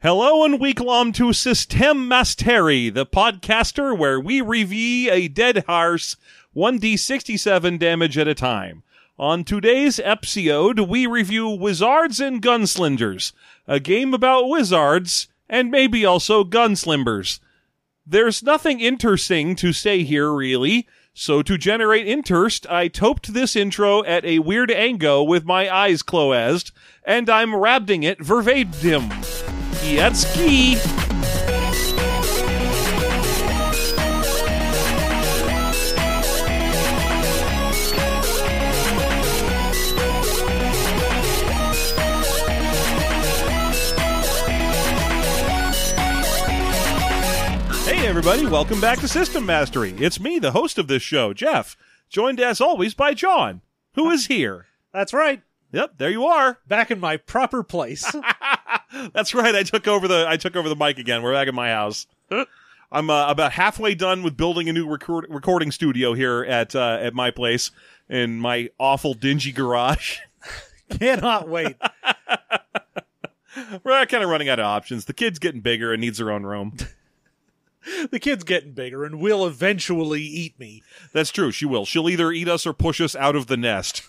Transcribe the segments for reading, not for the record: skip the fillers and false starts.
Hello and welcome to System Mastery, the podcaster where we review a dead horse 1d67 damage at a time. On today's episode, we review Wizards and Gunslingers, a game about wizards and maybe also gunslimbers. There's nothing interesting to say here, really, so to generate interest, I toped this intro at a weird angle with my eyes closed, and I'm rapping it verbatim. Yetski! Hey everybody, welcome back to System Mastery. It's me, the host of this show, Jeff, joined as always by John, who is here. That's right. Yep, there you are. Back in my proper place. That's right. I took over the mic again. We're back at my house. I'm about halfway done with building a new recording studio here at my place in my awful dingy garage. Cannot wait. We're kind of running out of options. The kid's getting bigger and needs her own room. The kid's getting bigger and will eventually eat me. That's true. She will. She'll either eat us or push us out of the nest.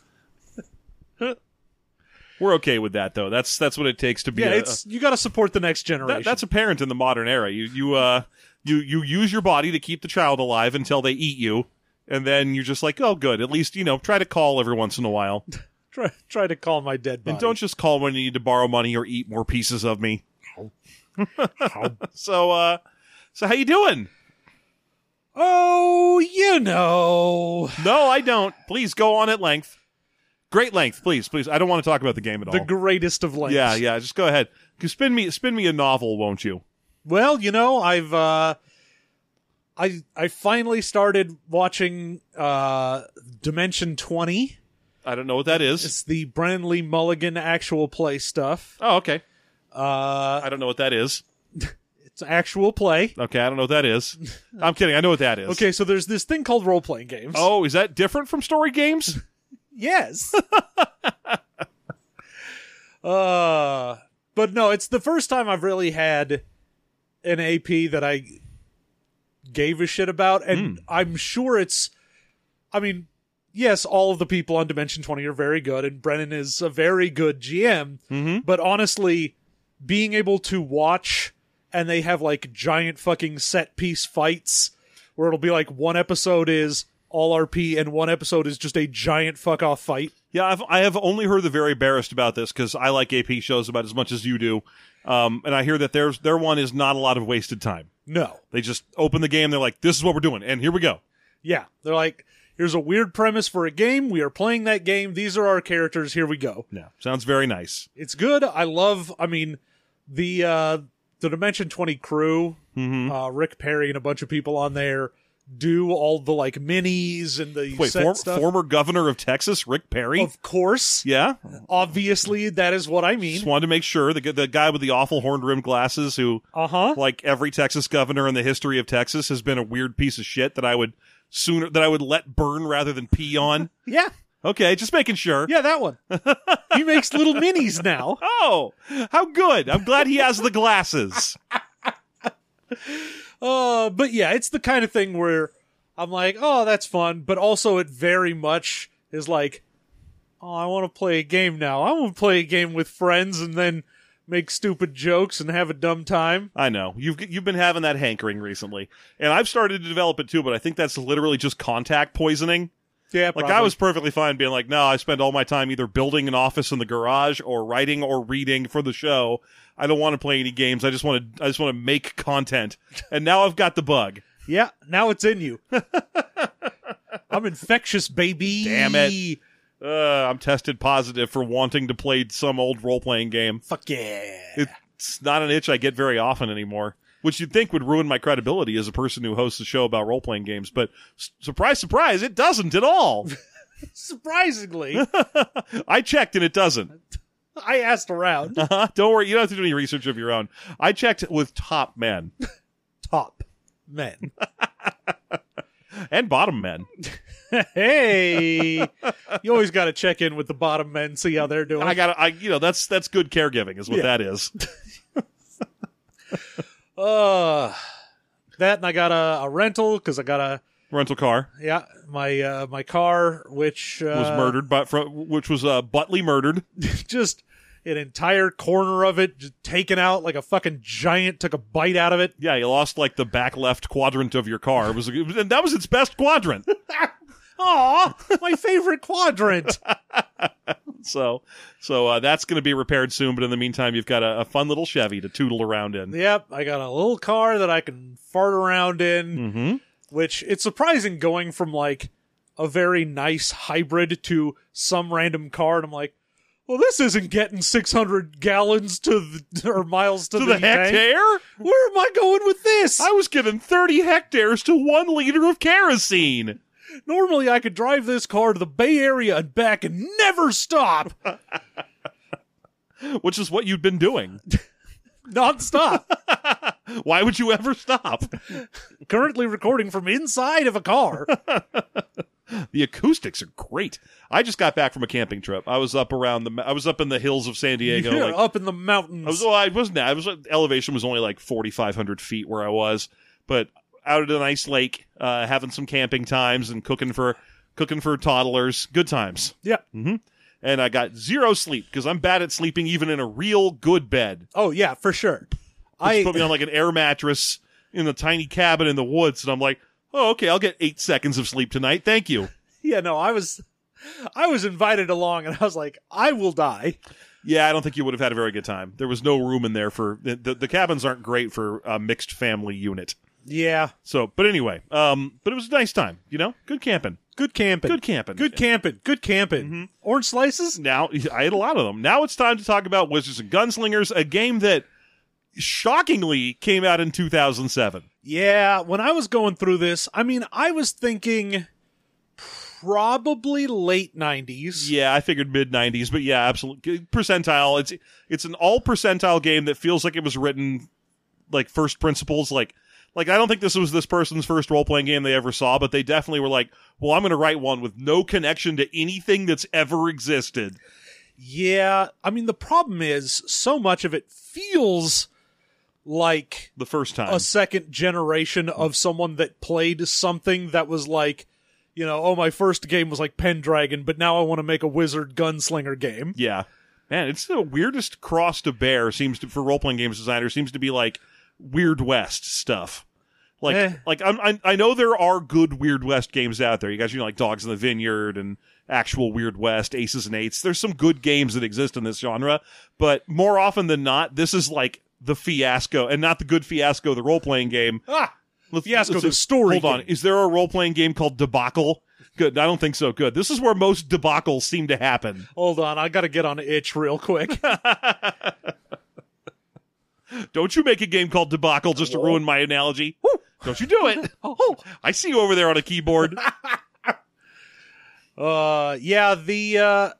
We're okay with that, though. That's what it takes to be. Yeah, you got to support the next generation. That's apparent in the modern era. You use your body to keep the child alive until they eat you, and then you're just like, oh, good. At least try to call every once in a while. Try to call my dead body. And don't just call when you need to borrow money or eat more pieces of me. So how you doing? Oh, No, I don't. Please go on at length. Great length, please. I don't want to talk about the game at all. The greatest of lengths. Yeah. Just go ahead. Spin me a novel, won't you? Well, I've I finally started watching Dimension 20. I don't know what that is. It's the Brennan Lee Mulligan actual play stuff. Oh, okay. I don't know what that is. It's actual play. Okay, I don't know what that is. I'm kidding. I know what that is. Okay, so there's this thing called role-playing games. Oh, is that different from story games? Yes. But no, it's the first time I've really had an AP that I gave a shit about, and I'm sure yes, all of the people on Dimension 20 are very good, and Brennan is a very good GM, but honestly, being able to watch, and they have like giant fucking set piece fights, where it'll be like one episode is all RP and one episode is just a giant fuck off fight. Yeah, I have only heard the very barest about this because I like AP shows about as much as you do, and I hear that their one is not a lot of wasted time. No, they just open the game. They're like, "This is what we're doing," and here we go. Yeah, they're like, "Here's a weird premise for a game. We are playing that game. These are our characters. Here we go." Yeah, sounds very nice. It's good. I love. The Dimension 20 crew, Rick Perry and a bunch of people on there do all the like minis and the stuff. Former governor of Texas, Rick Perry? Of course. Yeah. Obviously, that is what I mean. Just wanted to make sure the guy with the awful horn-rimmed glasses who, like every Texas governor in the history of Texas, has been a weird piece of shit that I would let burn rather than pee on. Yeah. Okay, just making sure. Yeah, that one. He makes little minis now. Oh, how good. I'm glad he has the glasses. But yeah, it's the kind of thing where I'm like, oh, that's fun. But also it very much is like, oh, I want to play a game now. I want to play a game with friends and then make stupid jokes and have a dumb time. I know. You've been having that hankering recently. And I've started to develop it too, but I think that's literally just contact poisoning. Yeah, probably. Like, I was perfectly fine being like, no, I spend all my time either building an office in the garage or writing or reading for the show. I don't want to play any games. I just want to make content. And now I've got the bug. Yeah, now it's in you. I'm infectious, baby. Damn it. I'm tested positive for wanting to play some old role-playing game. Fuck yeah. It's not an itch I get very often anymore. Which you'd think would ruin my credibility as a person who hosts a show about role-playing games. But surprise, surprise, it doesn't at all. Surprisingly. I checked and it doesn't. I asked around. Don't worry, you don't have to do any research of your own. I checked with top men. Top men. And bottom men. Hey, you always got to check in with the bottom men, see how they're doing. That's good caregiving is what that is. That and I got a rental because I got a rental car. Yeah, my car, which Was murdered, which was Butley murdered. just an entire corner of it just taken out like a fucking giant took a bite out of it. Yeah, you lost like the back left quadrant of your car. And that was its best quadrant. Aw, my favorite quadrant. So that's going to be repaired soon. But in the meantime, you've got a fun little Chevy to tootle around in. Yep, I got a little car that I can fart around in. Mm-hmm. Which it's surprising going from like a very nice hybrid to some random car, and I'm like, well, this isn't getting 600 gallons or miles to the tank. hectare? Where am I going with this? I was given 30 hectares to 1 liter of kerosene. Normally, I could drive this car to the Bay Area and back and never stop. Which is what you'd been doing. Non-stop. Why would you ever stop? Currently recording from inside of a car. The acoustics are great. I just got back from a camping trip. I was up in the hills of San Diego. You're up in the mountains. Elevation was only like 4,500 feet where I was, but out at a nice lake, having some camping times and cooking for toddlers. Good times. Yeah. Mm-hmm. And I got zero sleep because I'm bad at sleeping even in a real good bed. Oh, yeah, for sure. Just put me on like an air mattress in a tiny cabin in the woods, and I'm like, oh, okay, I'll get 8 seconds of sleep tonight. Thank you. Yeah, no, I was invited along, and I was like, I will die. Yeah, I don't think you would have had a very good time. There was no room in there for the cabins aren't great for a mixed family unit. Yeah. So, but anyway, but it was a nice time. Good camping. Good camping. Good camping. Good camping. Good camping. Mm-hmm. Orange slices? Now, I had a lot of them. Now it's time to talk about Wizards and Gunslingers, a game that shockingly came out in 2007. Yeah, when I was going through this, I was thinking probably late 90s. Yeah, I figured mid 90s, but yeah, absolutely. Percentile. It's an all percentile game that feels like it was written like first principles. Like I don't think this was this person's first role-playing game they ever saw, but they definitely were like, well, I'm going to write one with no connection to anything that's ever existed. Yeah, the problem is so much of it feels like the first time a second generation of someone that played something that was like, my first game was like Pendragon, but now I want to make a wizard gunslinger game. Yeah. Man, it's the weirdest cross to bear for role-playing games designers seems to be like Weird West stuff. I know there are good Weird West games out there. You guys, like Dogs in the Vineyard and actual Weird West, Aces and Eights. There's some good games that exist in this genre, but more often than not, this is like the Fiasco, and not the good Fiasco, the role-playing game. Fiasco, the story. Hold on. Is there a role-playing game called Debacle? Good. I don't think so. Good. This is where most debacles seem to happen. Hold on. I got to get on itch real quick. Don't you make a game called Debacle just to ruin my analogy. Woo. Don't you do it. I see you over there on a keyboard. I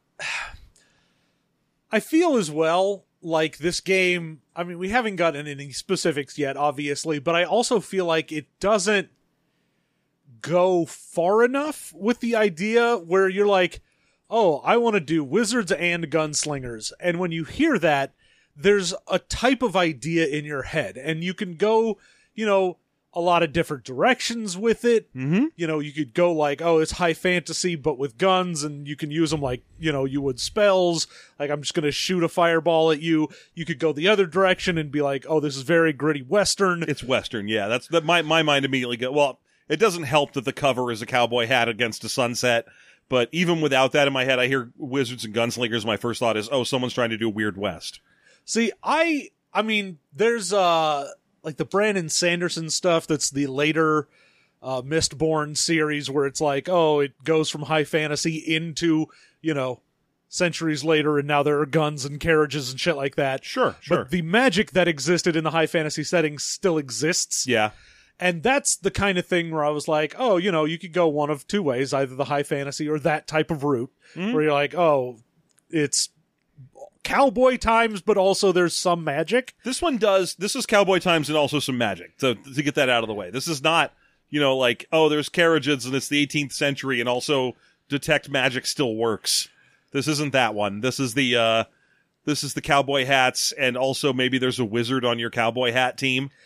feel as well like this game, we haven't gotten any specifics yet, obviously, but I also feel like it doesn't go far enough with the idea where you're like, oh, I want to do wizards and gunslingers. And when you hear that, there's a type of idea in your head, and you can go, a lot of different directions with it. Mm-hmm. You could go like, oh, it's high fantasy, but with guns, and you can use them like, you would spells. Like, I'm just going to shoot a fireball at you. You could go the other direction and be like, oh, this is very gritty Western. It's Western, yeah. My mind immediately goes, well, it doesn't help that the cover is a cowboy hat against a sunset, but even without that in my head, I hear Wizards and Gunslingers, my first thought is, oh, someone's trying to do Weird West. See, there's like the Brandon Sanderson stuff that's the later Mistborn series where it's like, oh, it goes from high fantasy into, centuries later, and now there are guns and carriages and shit like that. Sure. But the magic that existed in the high fantasy setting still exists. Yeah. And that's the kind of thing where I was like, oh, you could go one of two ways, either the high fantasy or that type of route, where you're like, oh, it's cowboy times, but also there's some magic. This is cowboy times and also some magic, to get that out of the way. This is not, like, oh, there's carriages and it's the 18th century and also detect magic still works. This isn't that one. This is the cowboy hats, and also maybe there's a wizard on your cowboy hat team.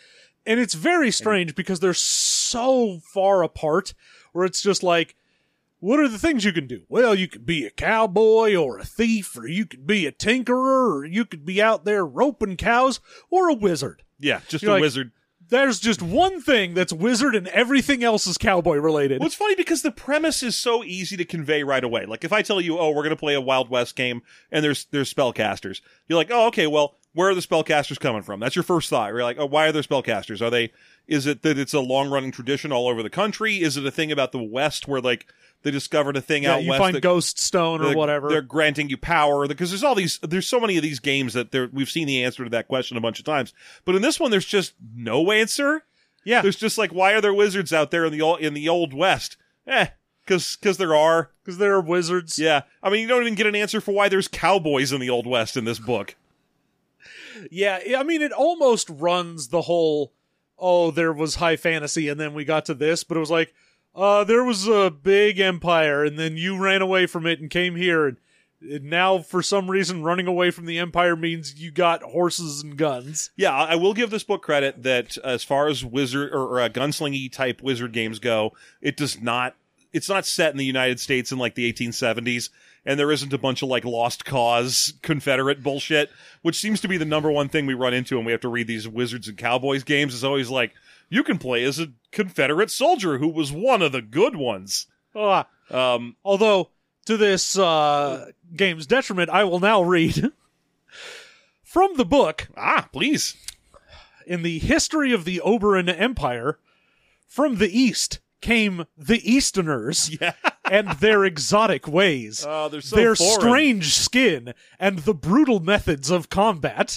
And it's very strange because they're so far apart where it's just like, what are the things you can do? Well, you could be a cowboy or a thief, or you could be a tinkerer, or you could be out there roping cows, or a wizard. Yeah, just You're a like, wizard. There's just one thing that's wizard and everything else is cowboy related. Well, it's funny because the premise is so easy to convey right away. Like, if I tell you, oh, we're going to play a Wild West game, and there's spellcasters, you're like, oh, okay, well, where are the spellcasters coming from? That's your first thought. You're like, oh, why are there spellcasters? Is it that it's a long-running tradition all over the country? Is it a thing about the West where, like, they discovered a thing out you west? You find ghost stone or whatever. They're granting you power, because there's so many of these games that we've seen the answer to that question a bunch of times. But in this one, there's just no answer. Yeah. There's just like, why are there wizards out there in the old West? Because there are. Because there are wizards. Yeah. I mean, you don't even get an answer for why there's cowboys in the old West in this book. Yeah, I mean, it almost runs the whole, oh, there was high fantasy, and then we got to this, but it was like, there was a big empire, and then you ran away from it and came here, and now, for some reason, running away from the empire means you got horses and guns. Yeah, I will give this book credit that as far as wizard or gunslingy type wizard games go, it's not set in the United States in like the 1870s, and there isn't a bunch of like Lost Cause Confederate bullshit, which seems to be the number one thing we run into when we have to read these wizards and cowboys games. Is always like, you can play as a Confederate soldier who was one of the good ones. Although, to this game's detriment, I will now read from the book. Please. In the history of the Oberon Empire, from the East came the Easterners and their exotic ways, they're so their foreign. strange skin, and the brutal methods of combat.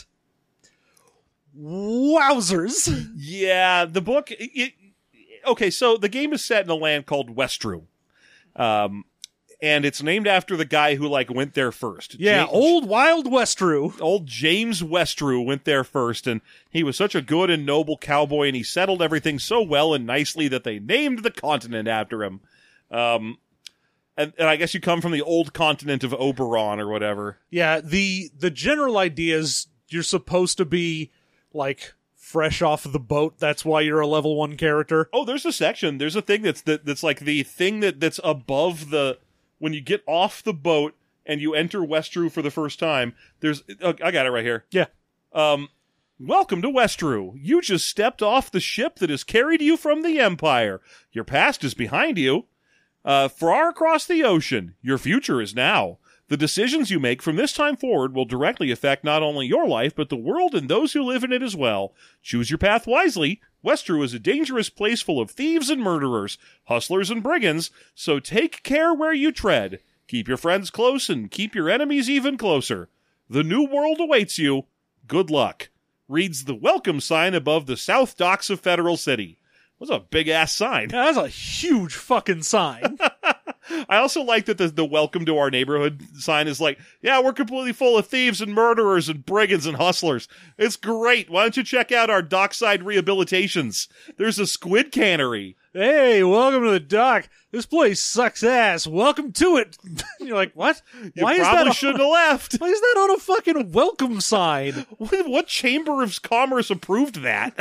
Wowzers. Yeah, the book... okay, so the game is set in a land called Westru. And it's named after the guy who, like, went there first. Yeah, old Wild Westru. Old James Westru went there first, and he was such a good and noble cowboy, and he settled everything so well and nicely that they named the continent after him. And I guess you come from the old continent of Oberon or whatever. Yeah, the general idea is you're supposed to be, like, fresh off the boat. That's why you're a level 1 character. Oh, there's a section. There's a thing that's like the thing that's above the... When you get off the boat and you enter Westru for the first time, there's... I got it right here. Yeah. Welcome to Westru. You just stepped off the ship that has carried you from the Empire. Your past is behind you. Far across the ocean, your future is now. The decisions you make from this time forward will directly affect not only your life, but the world and those who live in it as well. Choose your path wisely. Westru is a dangerous place full of thieves and murderers, hustlers and brigands, so take care where you tread. Keep your friends close and keep your enemies even closer. The new world awaits you. Good luck. Reads the welcome sign above the south docks of Federal City. That's a big-ass sign. Yeah, that's a huge fucking sign. I also like that the welcome to our neighborhood sign is like, yeah, we're completely full of thieves and murderers and brigands and hustlers. It's great. Why don't you check out our dockside rehabilitations? There's a squid cannery. Hey, welcome to the dock. This place sucks ass. Welcome to it. You're like, what? You probably shouldn't have left. Why is that on a fucking welcome sign? What chamber of commerce approved that?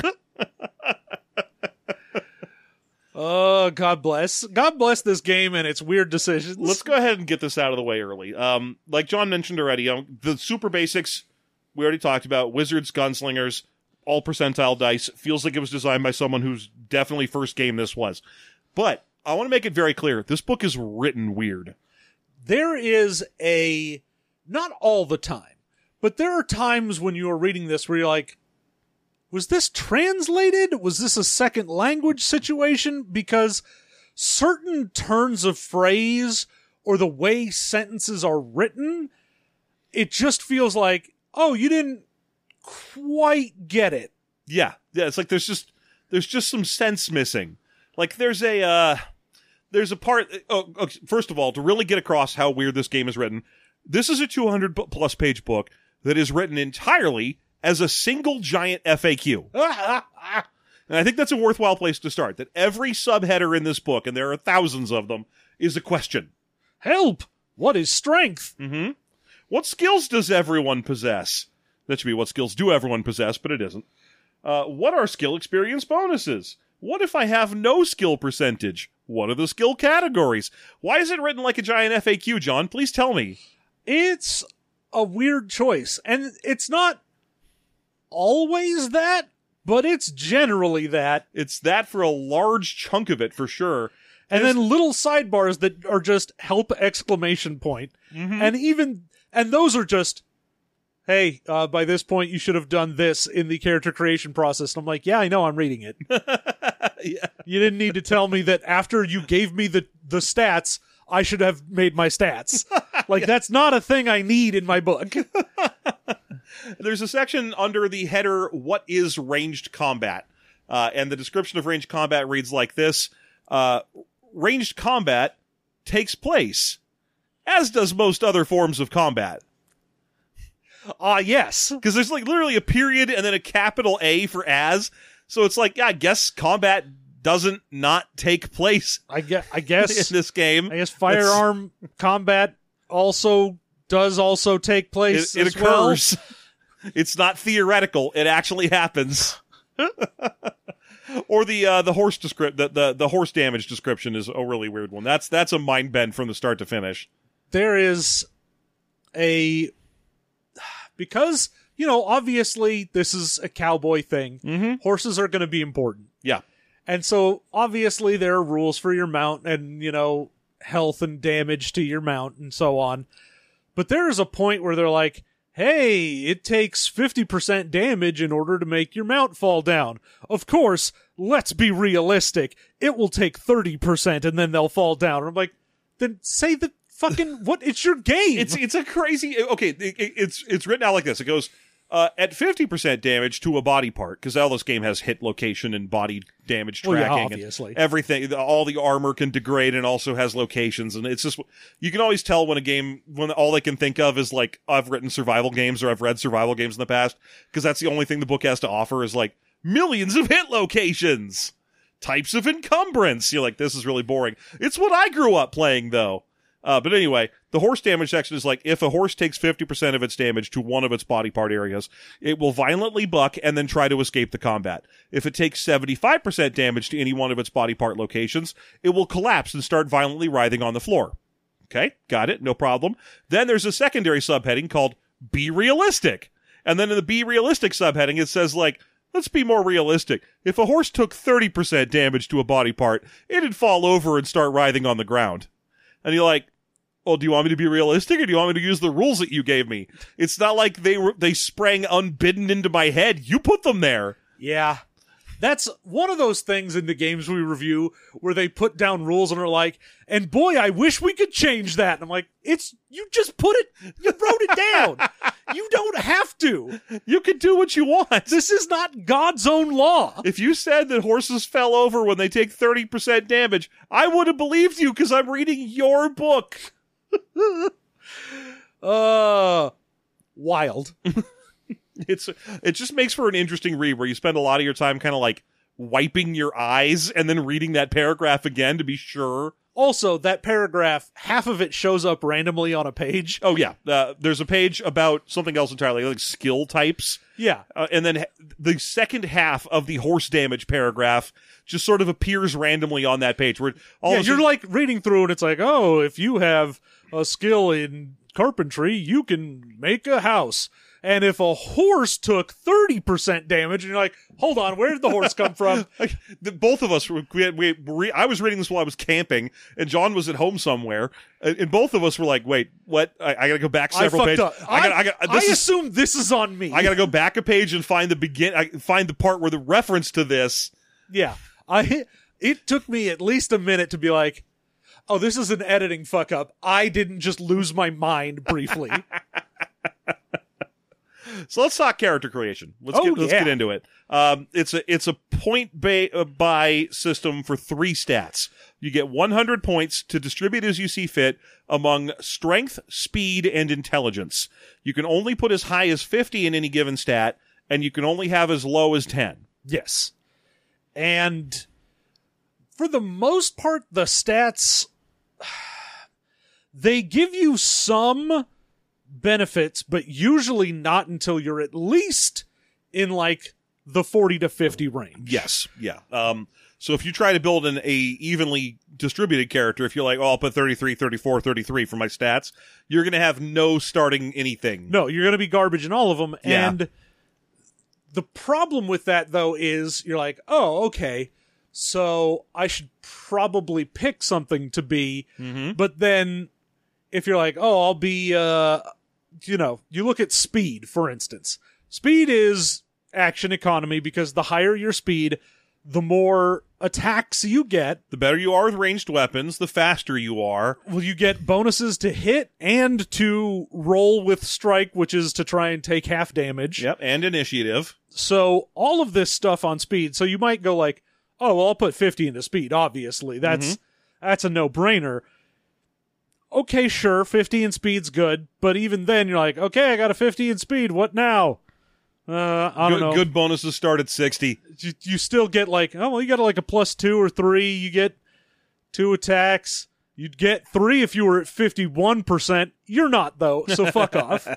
Oh, God bless. God bless this game and its weird decisions. Let's go ahead and get this out of the way early. Like John mentioned already, the super basics we already talked about. Wizards, gunslingers, all percentile dice. Feels like it was designed by someone whose definitely first game this was. But I want to make it very clear. This book is written weird. There is not all the time, but there are times when you are reading this where you're like, was this translated? Was this a second language situation? Because certain turns of phrase or the way sentences are written, it just feels like, oh, you didn't quite get it. Yeah, it's like there's just some sense missing. Like there's a part. First of all, to really get across how weird this game is written, this is a 200+ page book that is written entirely as a single giant FAQ. And I think that's a worthwhile place to start, that every subheader in this book, and there are thousands of them, is a question. Help! What is strength? Mm-hmm. What skills does everyone possess? That should be what skills do everyone possess, but it isn't. What are skill experience bonuses? What if I have no skill percentage? What are the skill categories? Why is it written like a giant FAQ, John? Please tell me. It's a weird choice, and it's not always that, but it's generally that. It's that for a large chunk of it, for sure. And then little sidebars that are just help exclamation point. Mm-hmm. And those are just, hey, by this point you should have done this in the character creation process. And I'm like, yeah, I know, I'm reading it. Yeah. You didn't need to tell me that after you gave me the stats, I should have made my stats. Like, that's not a thing I need in my book. There's a section under the header, What is Ranged Combat? And the description of ranged combat reads like this. Ranged combat takes place, as does most other forms of combat. Yes. Because there's like literally a period and then a capital A for as. So it's like, yeah, I guess combat doesn't not take place. I guess in this game. I guess firearm combat does also take place. It as occurs. Well. It's not theoretical. It actually happens. Or the horse the horse damage description is a really weird one. That's a mind bend from the start to finish. There is because, obviously this is a cowboy thing. Mm-hmm. Horses are going to be important. Yeah. And so obviously there are rules for your mount and, health and damage to your mount and so on. But there is a point where they're like, hey, it takes 50% damage in order to make your mount fall down. Of course, let's be realistic. It will take 30% and then they'll fall down. And I'm like, then say the fucking what? It's your game. It's a crazy. Okay, it's written out like this. It goes at 50% damage to a body part, because all this game has hit location and body damage tracking. Well, yeah, obviously. And everything, all the armor can degrade and also has locations, and it's just, you can always tell when all they can think of is like, I've written survival games or I've read survival games in the past, because that's the only thing the book has to offer is like millions of hit locations, types of encumbrance. You're like, this is really boring. It's what I grew up playing though. But anyway, the horse damage section is like, if a horse takes 50% of its damage to one of its body part areas, it will violently buck and then try to escape the combat. If it takes 75% damage to any one of its body part locations, it will collapse and start violently writhing on the floor. Okay, got it, no problem. Then there's a secondary subheading called Be Realistic. And then in the Be Realistic subheading, it says like, let's be more realistic. If a horse took 30% damage to a body part, it'd fall over and start writhing on the ground. And you're like, well, do you want me to be realistic, or do you want me to use the rules that you gave me? It's not like they sprang unbidden into my head. You put them there. Yeah. That's one of those things in the games we review where they put down rules and are like, and boy, I wish we could change that. And I'm like, you just put it, you wrote it down. You don't have to. You can do what you want. This is not God's own law. If you said that horses fell over when they take 30% damage, I would have believed you because I'm reading your book. Wild. It just makes for an interesting read where you spend a lot of your time kind of like wiping your eyes and then reading that paragraph again to be sure. Also, that paragraph, half of it shows up randomly on a page. Oh yeah, there's a page about something else entirely, like skill types. Yeah, and then the second half of the horse damage paragraph just sort of appears randomly on that page. Where you're like reading through and it's like, oh, if you have a skill in carpentry, you can make a house. And if a horse took 30% damage, and you're like, hold on, where did the horse come from? Both of us, I was reading this while I was camping, and John was at home somewhere, and both of us were like, wait, what? I gotta go back several pages. I assume this is on me. I gotta go back a page and find find the part where the reference to this. Yeah. It took me at least a minute to be like, oh, this is an editing fuck up. I didn't just lose my mind briefly. So let's talk character creation. Let's get into it. It's a point buy system for 3 stats. You get 100 points to distribute as you see fit among strength, speed, and intelligence. You can only put as high as 50 in any given stat, and you can only have as low as 10. Yes. And for the most part, the stats, they give you some benefits, but usually not until you're at least in like the 40 to 50 range. Yes, yeah. So if you try to build a evenly distributed character, if you're like, oh, I'll put 33, 34, 33 for my stats, you're going to have no starting anything. No, you're going to be garbage in all of them. Yeah. And the problem with that, though, is you're like, oh, okay, so I should probably pick something to be. Mm-hmm. But then if you're like, oh, I'll be, you look at speed, for instance. Speed is action economy because the higher your speed, the more attacks you get. The better you are with ranged weapons, the faster you are. Well, you get bonuses to hit and to roll with strike, which is to try and take half damage. Yep, and initiative. So all of this stuff on speed. So you might go like, oh, well, I'll put 50 into speed, obviously. That's a no-brainer. Okay, sure, 50 in speed's good, but even then you're like, okay, I got a 50 in speed, what now? I don't know. Good bonuses start at 60. You still get like, oh, well, you got like a +2 or 3, you get 2 attacks. You'd get 3 if you were at 51%. You're not, though, so fuck off.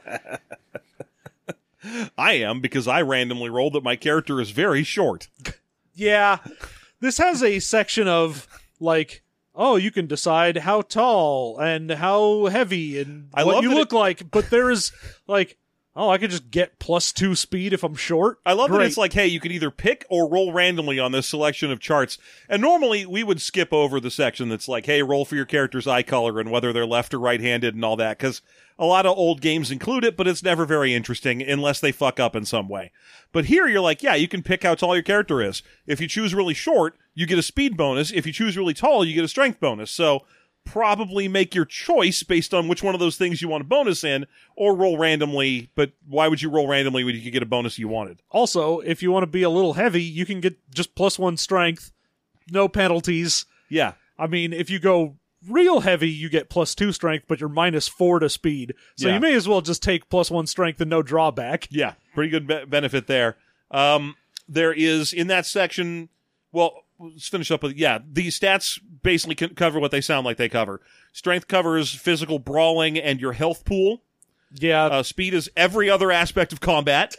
I am, because I randomly rolled that my character is very short. Yeah. This has a section of, like, oh, you can decide how tall and how heavy and what you look like, but there is, like, oh, I could just get +2 speed if I'm short. I love that it's like, hey, you can either pick or roll randomly on this selection of charts. And normally we would skip over the section that's like, hey, roll for your character's eye color and whether they're left or right-handed and all that, because a lot of old games include it, but it's never very interesting unless they fuck up in some way. But here you're like, yeah, you can pick how tall your character is. If you choose really short, you get a speed bonus. If you choose really tall, you get a strength bonus. So probably make your choice based on which one of those things you want a bonus in, or roll randomly. But why would you roll randomly when you could get a bonus you wanted? Also, if you want to be a little heavy, you can get just +1 strength, no penalties. Yeah. I mean, if you go real heavy, you get +2 strength, but you're -4 to speed. So you may as well just take +1 strength and no drawback. Yeah, pretty good benefit there. There is, in that section, well, let's finish up with, the stats basically cover what they sound like they cover. Strength covers physical brawling and your health pool. Yeah. Speed is every other aspect of combat.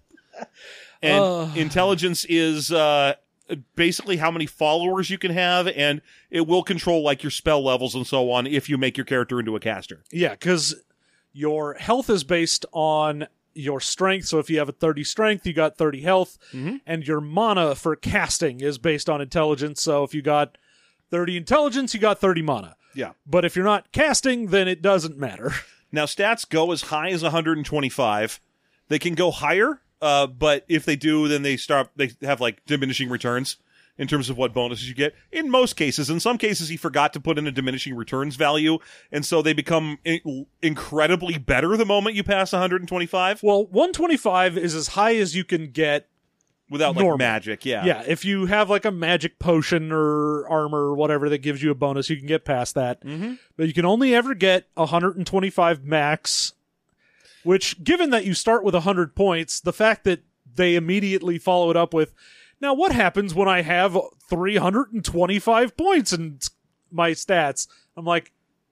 And intelligence is basically how many followers you can have, and it will control like your spell levels and so on if you make your character into a caster. Yeah, because your health is based on your strength, so if you have a 30 strength, you got 30 health, and your mana for casting is based on intelligence, so if you got 30 intelligence, you got 30 mana. Yeah. But if you're not casting, then it doesn't matter. Now, stats go as high as 125. They can go higher, but if they do, then they have like diminishing returns in terms of what bonuses you get. In most cases. In some cases, he forgot to put in a diminishing returns value, and so they become incredibly better the moment you pass 125. Well, 125 is as high as you can get without normal. Like magic, yeah. Yeah, if you have like a magic potion or armor or whatever that gives you a bonus, you can get past that. But you can only ever get 125 max, which, given that you start with 100 points, the fact that they immediately follow it up with, now what happens when I have 325 points in my stats? I'm like,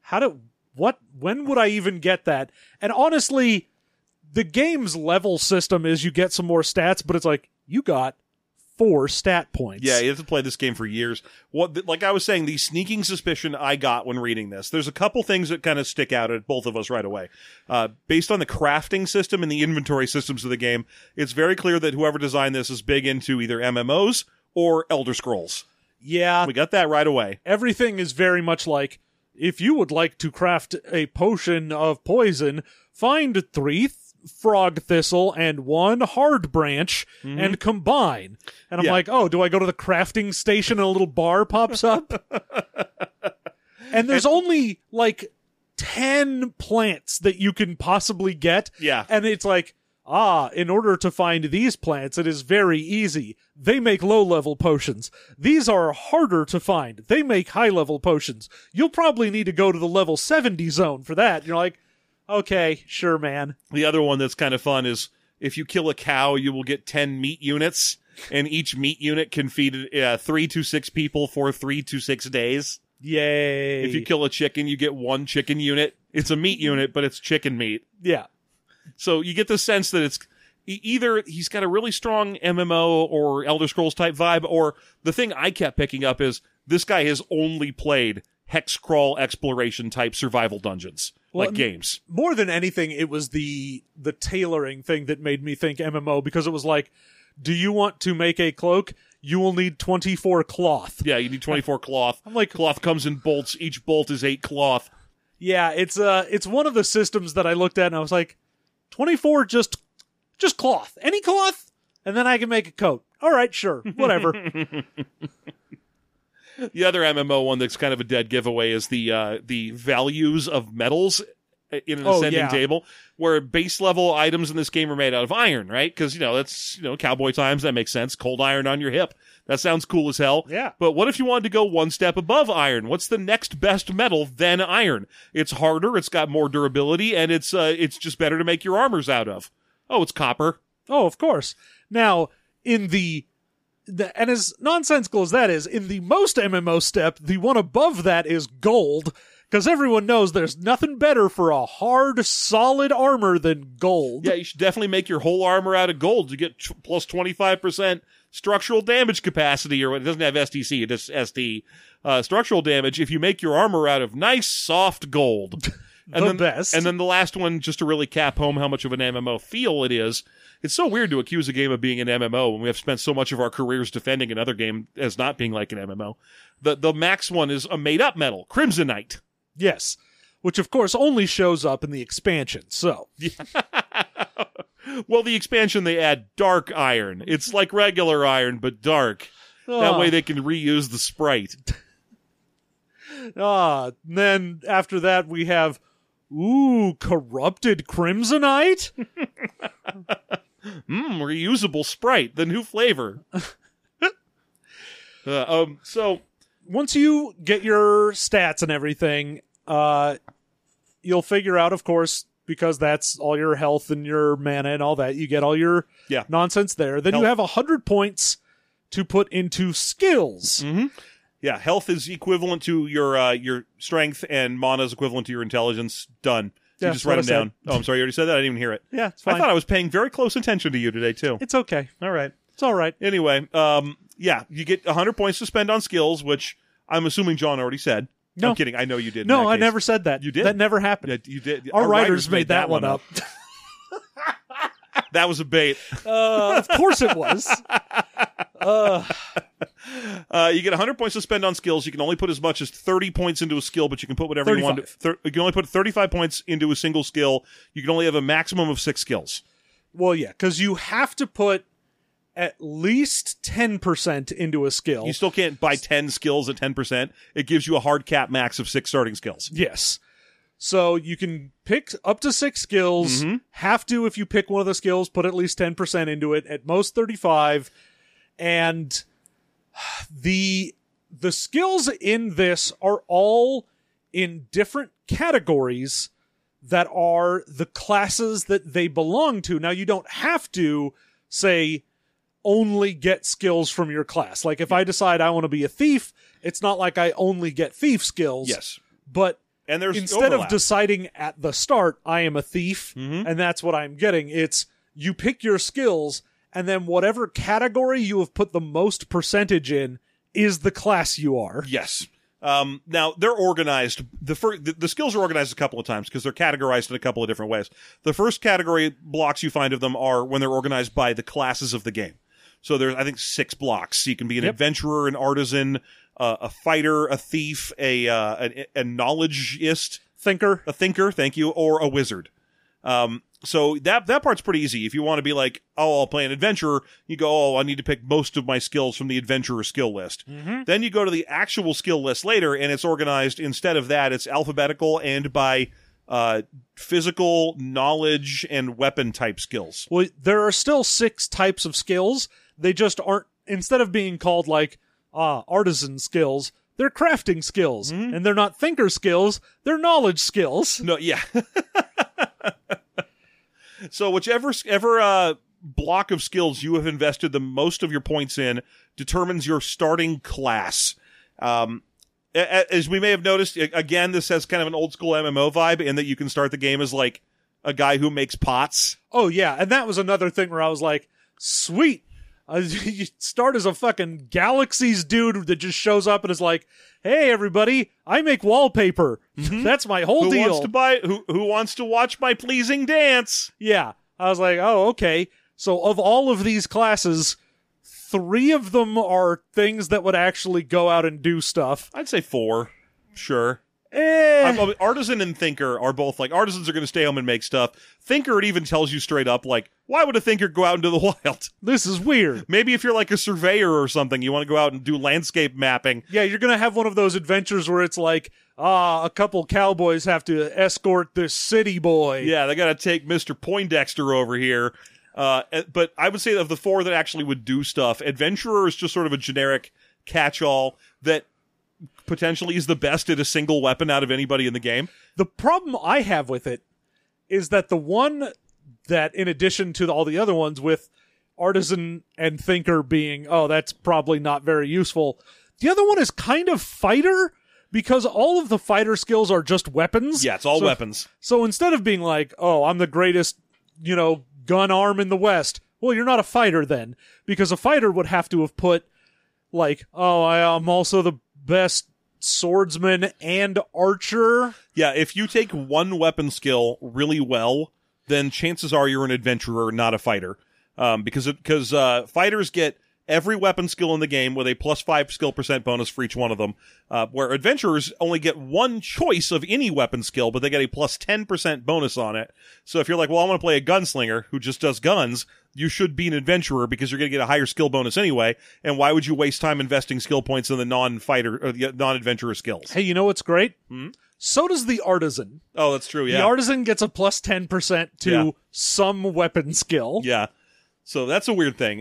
when would I even get that? And honestly, the game's level system is you get some more stats, but it's like, you got 4 stat points. Yeah, you have to play this game for years. Like I was saying, the sneaking suspicion I got when reading this, there's a couple things that kind of stick out at both of us right away. Based on the crafting system and the inventory systems of the game, it's very clear that whoever designed this is big into either MMOs or Elder Scrolls. Yeah. We got that right away. Everything is very much like, if you would like to craft a potion of poison, find 3 frog thistle and 1 hard branch and combine. And I'm like, oh, do I go to the crafting station and a little bar pops up? And there's only like 10 plants that you can possibly get. Yeah. And it's like, in order to find these plants, it is very easy. They make low-level potions. These are harder to find. They make high-level potions. You'll probably need to go to the level 70 zone for that. And you're like, okay, sure, man. The other one that's kind of fun is if you kill a cow, you will get 10 meat units, and each meat unit can feed 3 to 6 people for 3 to 6 days. Yay. If you kill a chicken, you get 1 chicken unit. It's a meat unit, but it's chicken meat. Yeah. So you get the sense that either he's got a really strong MMO or Elder Scrolls type vibe, or the thing I kept picking up is this guy has only played hex crawl exploration type survival dungeons, games. More than anything, it was the tailoring thing that made me think MMO, because it was like, do you want to make a cloak? You will need 24 cloth. Yeah, you need 24 cloth. I'm like, cloth comes in bolts. Each bolt is 8 cloth. Yeah, it's one of the systems that I looked at and I was like, 24 just cloth. Any cloth? And then I can make a coat. All right, sure. Whatever. The other MMO one that's kind of a dead giveaway is the values of metals in an ascending table, where base level items in this game are made out of iron, right? Because, that's, cowboy times. That makes sense. Cold iron on your hip. That sounds cool as hell. Yeah. But what if you wanted to go one step above iron? What's the next best metal than iron? It's harder, it's got more durability, and it's just better to make your armors out of. Oh, it's copper. Oh, of course. Now, in and as nonsensical as that is, in the most MMO step, the one above that is gold, because everyone knows there's nothing better for a hard, solid armor than gold. Yeah, you should definitely make your whole armor out of gold to get plus 25% structural damage capacity, or it doesn't have STC, it just ST. Structural damage if you make your armor out of nice, soft gold. Best. And then the last one, just to really cap home how much of an MMO feel it is. It's so weird to accuse a game of being an MMO when we have spent so much of our careers defending another game as not being like an MMO. The max one is a made-up metal, Crimsonite. Yes, which of course only shows up in the expansion, so. Well, the expansion, they add dark iron. It's like regular iron, but dark. That way they can reuse the sprite. Then after that we have, corrupted Crimsonite? Reusable sprite, the new flavor. So once you get your stats and everything, you'll figure out, of course, because that's all your health and your mana and all that, you get all your nonsense there. Then you have 100 points to put into skills. Mm-hmm. Yeah, health is equivalent to your strength, and mana is equivalent to your intelligence. Done. So you just write them down. Oh, I'm sorry, you already said that? I didn't even hear it. Yeah, it's fine. I thought I was paying very close attention to you today, too. It's okay. All right. It's all right. Anyway, you get 100 points to spend on skills, which I'm assuming John already said. No. I'm kidding. I know you did. No, I never said that. You did? That never happened. Yeah, you did. Our writers made that one up. That was a bait. Of course it was. You get 100 points to spend on skills. You can only put as much as 30 points into a skill, but you can put whatever 35. you want. You can only put 35 points into a single skill. You can only have a maximum of 6 skills. Well, yeah, because you have to put at least 10% into a skill. You still can't buy 10 skills at 10%. It gives you a hard cap max of 6 starting skills. Yes. So you can pick up to 6 skills. Mm-hmm. Have to, if you pick one of the skills, put at least 10% into it. At most 35. And the skills in this are all in different categories that are the classes that they belong to. Now, you don't have to, say, only get skills from your class. Like, if I decide I want to be a thief, it's not like I only get thief skills. Yes. But and there's instead overlap. of deciding at the start, I am a thief, mm-hmm. and that's what I'm getting, it's you pick your skills, and then whatever category you have put the most percentage in is the class you are. Yes. Now, they're organized. The skills are organized a couple of times because they're categorized in a couple of different ways. The first category blocks you find of them are when they're organized by the classes of the game. So there's, I think, 6 blocks. You can be an adventurer, an artisan, a fighter, a thief, a knowledgeist. A thinker, thank you, or a wizard. So that part's pretty easy. If you want to be like, oh, I'll play an adventurer, you go, oh, I need to pick most of my skills from the adventurer skill list. Mm-hmm. Then you go to the actual skill list later, and it's organized, instead of that, it's alphabetical and by physical, knowledge, and weapon type skills. Well, there are still 6 types of skills. They just aren't, instead of being called like artisan skills, they're crafting skills. Mm-hmm. And they're not thinker skills, they're knowledge skills. No, yeah. So whichever block of skills you have invested the most of your points in determines your starting class. As we may have noticed, again, this has kind of an old school MMO vibe in that you can start the game as like a guy who makes pots. Oh, yeah. And that was another thing where I was like, sweet. You start as a fucking Galaxies dude that just shows up and is like, hey, everybody, I make wallpaper. That's my whole deal. Who wants to watch my pleasing dance? Yeah. I was like, oh, okay. So of all of these classes, 3 of them are things that would actually go out and do stuff. I'd say 4. Sure. Artisan and Thinker are both like, artisans are going to stay home and make stuff. Thinker, it even tells you straight up, like, why would a thinker go out into the wild? This is weird. Maybe if you're like a surveyor or something, you want to go out and do landscape mapping. Yeah, you're going to have one of those adventures where it's like, a couple cowboys have to escort this city boy. Yeah, they got to take Mr. Poindexter over here. But I would say of the 4 that actually would do stuff, Adventurer is just sort of a generic catch-all that potentially is the best at a single weapon out of anybody in the game. The problem I have with it is that the one that, in addition to all the other ones with Artisan and Thinker being, oh, that's probably not very useful, the other one is kind of Fighter, because all of the fighter skills are just weapons. Yeah, it's all weapons. So instead of being like, oh, I'm the greatest, gun arm in the West, well, you're not a fighter then, because a fighter would have to have put, like, oh, I'm also the best swordsman and archer. Yeah, if you take one weapon skill really well, then chances are you're an adventurer, not a fighter. Because fighters get every weapon skill in the game with a +5 skill % bonus for each one of them, where adventurers only get one choice of any weapon skill, but they get a +10% bonus on it. So if you're like, well, I want to play a gunslinger who just does guns, you should be an adventurer because you're going to get a higher skill bonus anyway, and why would you waste time investing skill points in the non-fighter or the non-adventurer skills? Hey, you know what's great? So does the artisan. Oh, that's true, yeah. The artisan gets a +10% to some weapon skill. Yeah. So that's a weird thing.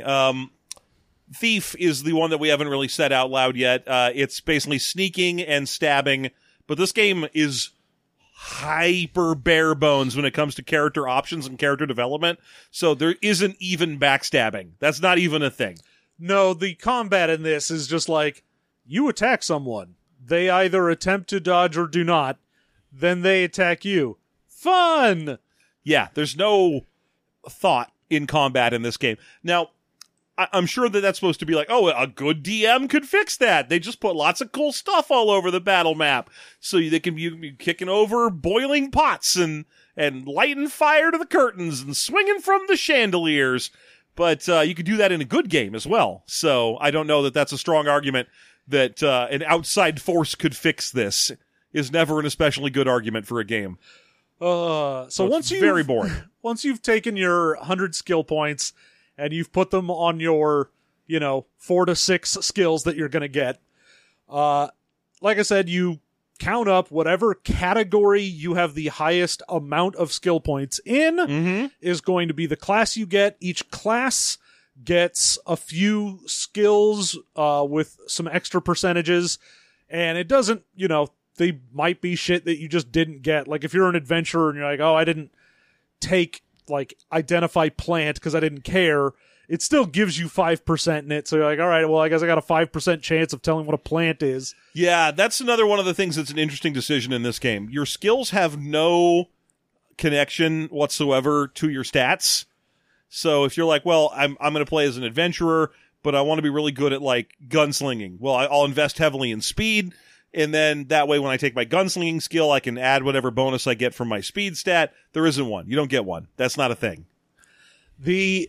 Thief is the one that we haven't really said out loud yet. It's basically sneaking and stabbing, but this game is hyper bare bones when it comes to character options and character development, so there isn't even backstabbing. That's not even a thing. No, the combat in this is just like, you attack someone. They either attempt to dodge or do not. Then they attack you. Fun! Yeah, there's no thought in combat in this game. Now, I'm sure that that's supposed to be like, oh, a good DM could fix that. They just put lots of cool stuff all over the battle map. So they can be kicking over boiling pots and lighting fire to the curtains and swinging from the chandeliers. But you could do that in a good game as well. So I don't know that that's a strong argument that an outside force could fix this. Is never an especially good argument for a game. So once you very boring. Once you've taken your 100 skill points and you've put them on your, 4 to 6 skills that you're going to get, like I said, you count up whatever category you have the highest amount of skill points in is going to be the class you get. Each class gets a few skills with some extra percentages, and it doesn't, they might be shit that you just didn't get. Like if you're an adventurer and you're like, oh, I didn't take identify plant because I didn't care, it still gives you 5% in it. So you're like, all right, well, I guess I got a 5% chance of telling what a plant is. Yeah, that's another one of the things that's an interesting decision in this game. Your skills have no connection whatsoever to your stats. So if you're like, well, I'm going to play as an adventurer, but I want to be really good at gunslinging. Well, I'll invest heavily in speed. And then that way, when I take my gunslinging skill, I can add whatever bonus I get from my speed stat. There isn't one. You don't get one. That's not a thing. The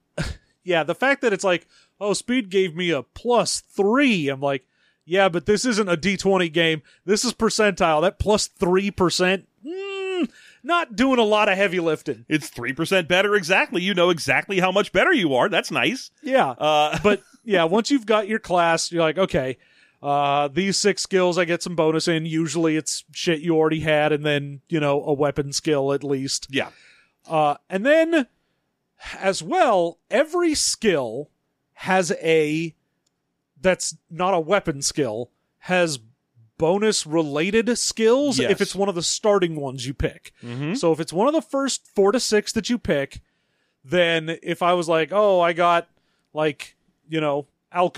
fact that it's like, oh, speed gave me a +3. I'm like, yeah, but this isn't a D20 game. This is percentile. That +3%, not doing a lot of heavy lifting. It's 3% better exactly. You know exactly how much better you are. That's nice. Yeah. But yeah, once you've got your class, you're like, okay, these 6 skills I get some bonus in. Usually it's shit you already had and then, a weapon skill at least. Yeah. And then as well, every skill has that's not a weapon skill, has bonus related skills if it's one of the starting ones you pick. So if it's one of the first 4 to 6 that you pick, then if I was like, oh, I got alchemy,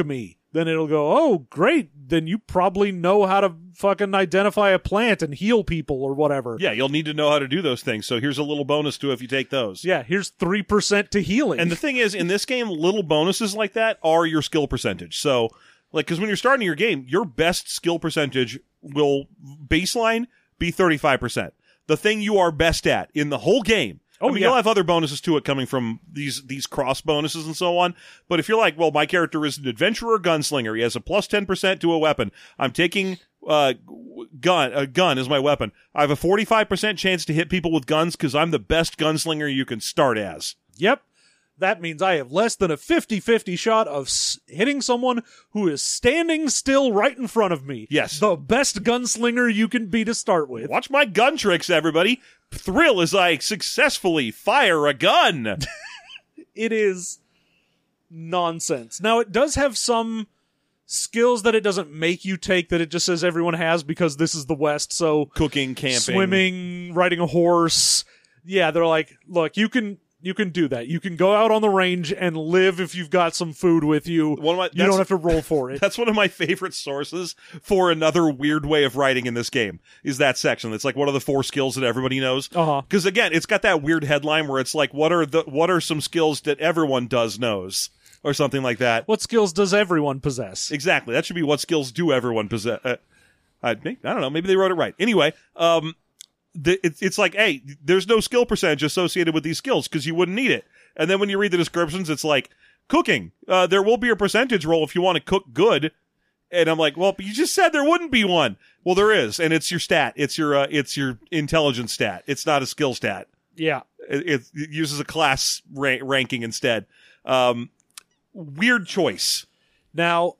then it'll go, oh, great, then you probably know how to fucking identify a plant and heal people or whatever. Yeah, you'll need to know how to do those things, so here's a little bonus to if you take those. Yeah, here's 3% to healing. And the thing is, in this game, little bonuses like that are your skill percentage. So, like, because when you're starting your game, your best skill percentage will baseline be 35%. The thing you are best at in the whole game. Oh, I mean, yeah. you'll have other bonuses to it coming from these cross bonuses and so on. But if you're like, well, my character is an adventurer gunslinger. He has a plus 10% to a weapon. I'm taking a gun as my weapon. I have a 45% chance to hit people with guns because I'm the best gunslinger you can start as. Yep. That means I have less than a 50-50 shot of hitting someone who is standing still right in front of me. Yes. The best gunslinger you can be to start with. Watch my gun tricks, everybody. Thrill as I successfully fire a gun. It is nonsense. Now, it does have some skills that it doesn't make you take that it just says everyone has because this is the West, so Cooking, camping. swimming, riding a horse. Yeah, they're like, look, you can do that. You can go out on the range and live if you've got some food with you. You don't have to roll for it. That's one of my favorite sources for another weird way of writing in this game, is that section. It's like, what are the 4 skills that everybody knows? Because again, it's got that weird headline where it's like, what are some skills that everyone knows? Or something like that. What skills does everyone possess? Exactly. That should be what skills do everyone possess. I don't know. Maybe they wrote it right. Anyway, it's like, hey, there's no skill percentage associated with these skills because you wouldn't need it. And then when you read the descriptions, it's like, cooking. There will be a percentage roll if you want to cook good. And I'm like, well, but you just said there wouldn't be one. Well, there is, and it's your stat. It's your intelligence stat. It's not a skill stat. Yeah. It uses a class ranking instead. Weird choice. Now,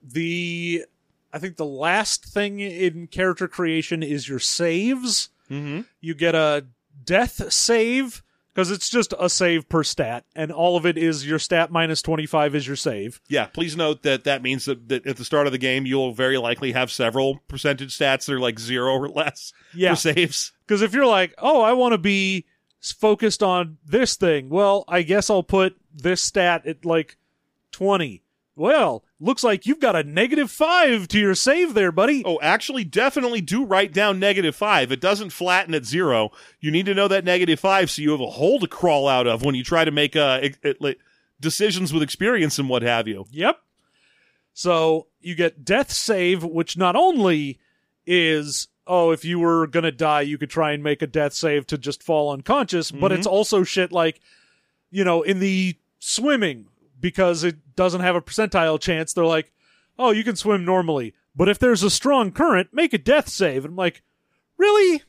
I think the last thing in character creation is your saves. Mm-hmm. You get a death save, because it's just a save per stat, and all of it is your stat minus 25 is your save. Yeah, please note that means that at the start of the game, you'll very likely have several percentage stats that are like 0 or less for saves. Because if you're like, oh, I want to be focused on this thing, well, I guess I'll put this stat at like 20. Well, looks like you've got a -5 to your save there, buddy. Oh, actually, definitely do write down -5. It doesn't flatten at 0. You need to know that -5 so you have a hole to crawl out of when you try to make decisions with experience and what have you. Yep. So you get death save, which not only is, oh, if you were going to die, you could try and make a death save to just fall unconscious, but it's also shit like, in the swimming, because it doesn't have a percentile chance, they're like, oh, you can swim normally, but if there's a strong current, make a death save. And I'm like, really?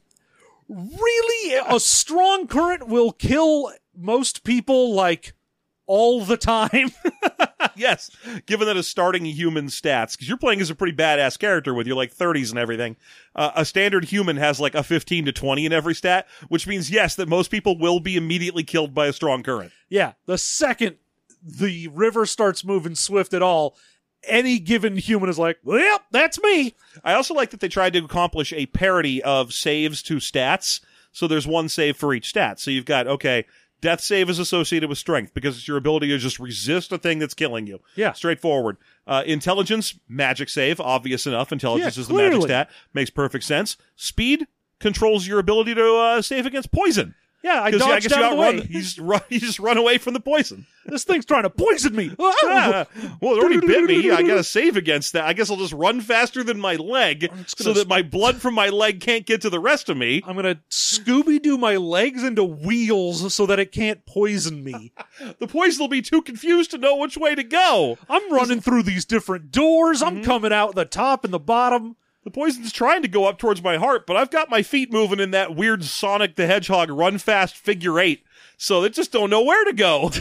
Really? A strong current will kill most people, like, all the time? Yes, given that it's starting human stats, because you're playing as a pretty badass character with your like 30s and everything. A standard human has like a 15 to 20 in every stat, which means, yes, that most people will be immediately killed by a strong current. Yeah, the second the river starts moving swift at all, any given human is like, well, that's me. I also like that they tried to accomplish a parity of saves to stats. So there's one save for each stat. So you've got, okay, death save is associated with strength because it's your ability to just resist a thing that's killing you. Yeah. Straightforward. Intelligence, magic save, obvious enough. Intelligence is the clearly. magic stat. Makes perfect sense. Speed controls your ability to save against poison. Yeah, I dodged out of the way. You just run away from the poison. This thing's trying to poison me. Well, it already bit me. I got to save against that. I guess I'll just run faster than my leg so that my blood from my leg can't get to the rest of me. I'm going to Scooby-Doo my legs into wheels so that it can't poison me. The poison will be too confused to know which way to go. I'm running through these different doors. I'm coming out the top and the bottom. The poison's trying to go up towards my heart, but I've got my feet moving in that weird Sonic the Hedgehog run fast figure 8, so they just don't know where to go.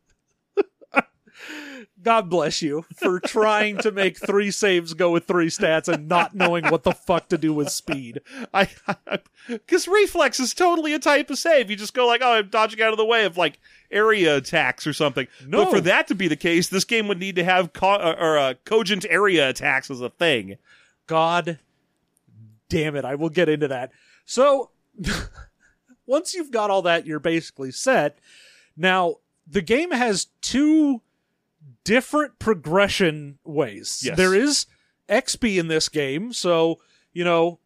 God bless you for trying to make 3 saves go with 3 stats and not knowing what the fuck to do with speed. Because reflex is totally a type of save. You just go like, oh, I'm dodging out of the way of like area attacks or something. No. But for that to be the case, this game would need to have cogent area attacks as a thing. God damn it, I will get into that. So, once you've got all that, you're basically set. Now, the game has 2 different progression ways. Yes. There is XP in this game, so you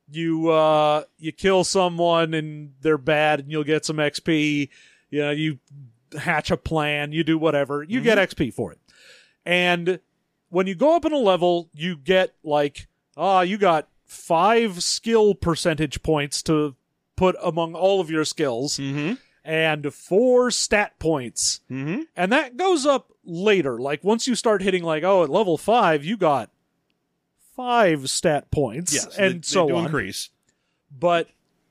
kill someone and they're bad, and you'll get some XP. You hatch a plan, you do whatever, you get XP for it. And when you go up in a level, you get you got 5 skill percentage points to put among all of your skills, and 4 stat points. And that goes up later. Like, once you start hitting, at level 5, you got 5 stat points, Yes, and they so do on. increase. But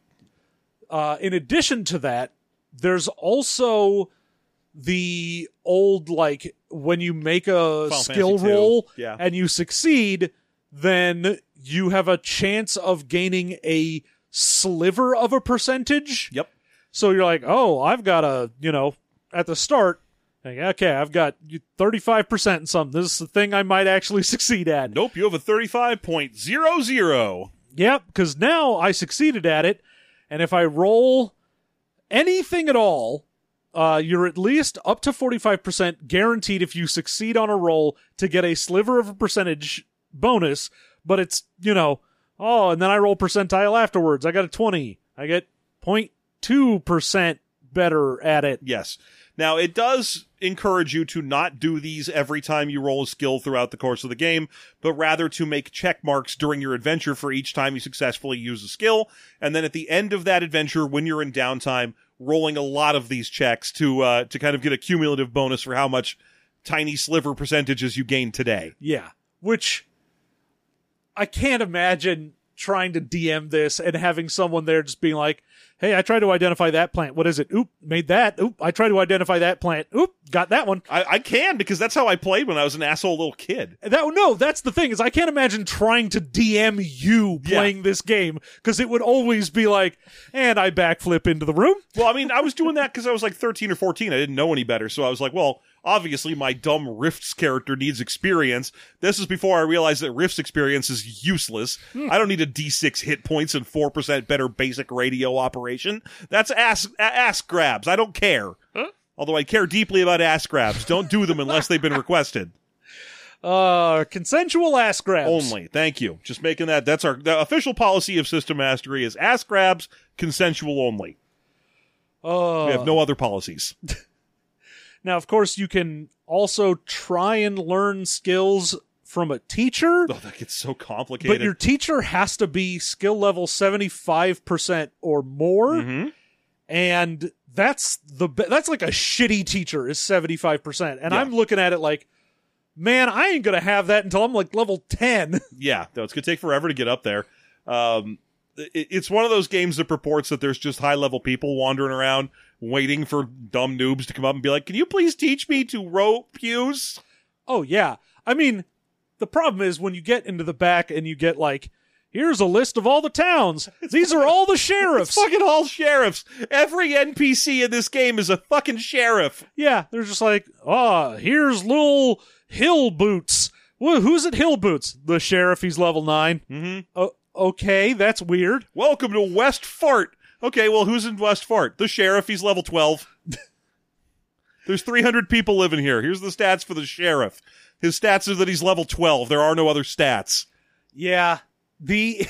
in addition to that, there's also the old, when you make a Final skill Fantasy II. roll Yeah. and you succeed, then you have a chance of gaining a sliver of a percentage. Yep. So you're like, oh, I've got at the start, okay, I've got 35% in something. This is the thing I might actually succeed at. Nope, you have a 35.00. Yep, because now I succeeded at it, and if I roll anything at all, you're at least up to 45% guaranteed if you succeed on a roll to get a sliver of a percentage bonus, but it's, and then I roll percentile afterwards. I got a 20. I get 0.2% better at it. Yes. Now, it does encourage you to not do these every time you roll a skill throughout the course of the game, but rather to make check marks during your adventure for each time you successfully use a skill, and then at the end of that adventure, when you're in downtime, rolling a lot of these checks to kind of get a cumulative bonus for how much tiny sliver percentages you gained today. Yeah, which I can't imagine trying to DM this and having someone there just being like, hey, I tried to identify that plant. What is it? Oop, made that. Oop, I tried to identify that plant. Oop, got that one. I can, because that's how I played when I was an asshole little kid. No, that's the thing, is I can't imagine trying to DM you playing this game, because it would always be like, and I backflip into the room. Well, I mean, I was doing that because I was 13 or 14. I didn't know any better. So I was like, well, obviously my dumb Rifts character needs experience. This is before I realized that Rifts experience is useless. I don't need a D6 hit points and 4% better basic radio operation. That's ass grabs. I don't care. Although I care deeply about ass grabs. Don't do them unless they've been requested. Consensual ass grabs. Only. Thank you. Just making that. That's the official policy of System Mastery is ass grabs, consensual only. We have no other policies. Now, of course, you can also try and learn skills from a teacher. Oh, that gets so complicated. But your teacher has to be skill level 75% or more. And that's like a shitty teacher is 75%. And I'm looking at it like, man, I ain't going to have that until I'm level 10. Yeah, no, it's going to take forever to get up there. It's one of those games that purports that there's just high-level people wandering around waiting for dumb noobs to come up and be like, can you please teach me to row pews? Oh, yeah. I mean, the problem is when you get into the back and you get here's a list of all the towns. These are all the sheriffs. It's fucking all sheriffs. Every NPC in this game is a fucking sheriff. Yeah, they're just here's little Hill Boots. Well, who's at Hill Boots? The sheriff, he's level 9. Okay, that's weird. Welcome to West Fart. Okay, well, who's in West Fart? The sheriff, he's level 12. There's 300 people living here. Here's the stats for the sheriff. His stats are that he's level 12. There are no other stats. Yeah. The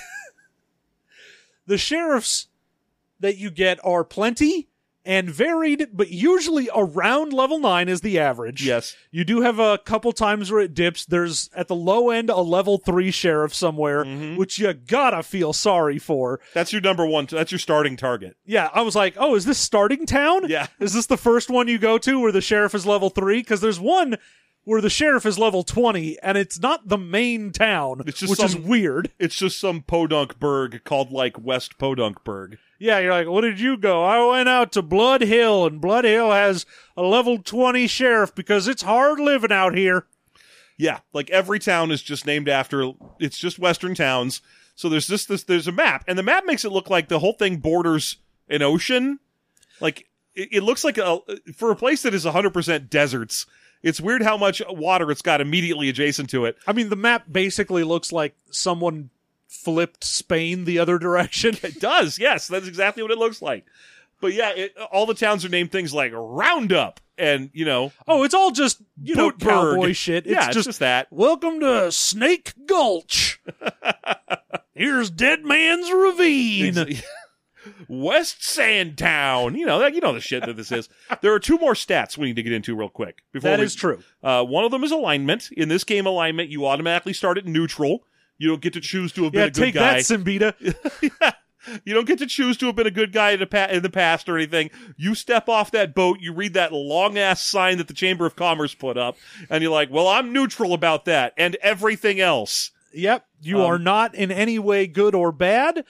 sheriffs that you get are plenty and varied, but usually around level 9 is the average. Yes. You do have a couple times where it dips. There's, at the low end, a level 3 sheriff somewhere, which you gotta feel sorry for. That's your number one. That's your starting target. Yeah, I was like, oh, is this starting town? Yeah. Is this the first one you go to where the sheriff is level 3? Because there's one where the sheriff is level 20, and it's not the main town, which is weird. It's just some Podunkburg called, West Podunkburg. Yeah, you're like, what did you go? I went out to Blood Hill, and Blood Hill has a level 20 sheriff because it's hard living out here. Yeah, every town is just named after, it's just Western towns. So there's there's a map, and the map makes it look like the whole thing borders an ocean. It looks like for a place that is 100% deserts, it's weird how much water it's got immediately adjacent to it. I mean, the map basically looks like someone flipped Spain the other direction. It does, yes. That's exactly what it looks like. But yeah, all the towns are named things like Roundup and, you know... Oh, it's all just, you know, Bootberg. cowboy shit. It's Yeah, it's just that. Welcome to Snake Gulch. Here's Dead Man's Ravine. West Sandtown. You know the shit that this is. There are two more stats we need to get into real quick. That is true. One of them is alignment. In this game, alignment, you automatically start at neutral. You don't get to choose to have been a good take guy. that, Simbita. Yeah. You don't get to choose to have been a good guy in the past or anything. You step off that boat, you read that long-ass sign that the Chamber of Commerce put up, and you're like, well, I'm neutral about that, and everything else. Yep. You are not in any way good or bad.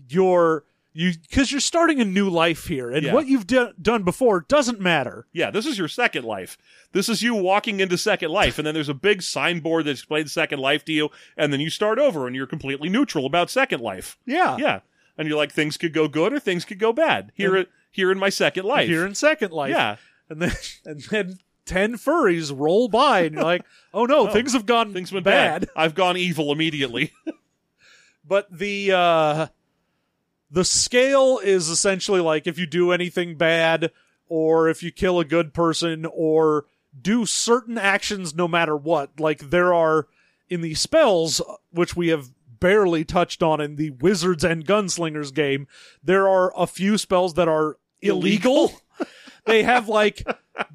Because you're starting a new life here, and what you've done before doesn't matter. Yeah, this is your second life. This is you walking into second life, and then there's a big signboard that explains second life to you, and then you start over, and you're completely neutral about second life. Yeah. Yeah. And you're like, things could go good or things could go bad. Here in my second life. Here in second life. Yeah. And then 10 furries roll by, and you're like, oh no, things have gone bad. I've gone evil immediately. But the scale is essentially like if you do anything bad, or if you kill a good person, or do certain actions no matter what. Like there are, in the spells, which we have barely touched on in the Wizards and Gunslingers game, there are a few spells that are illegal. They have like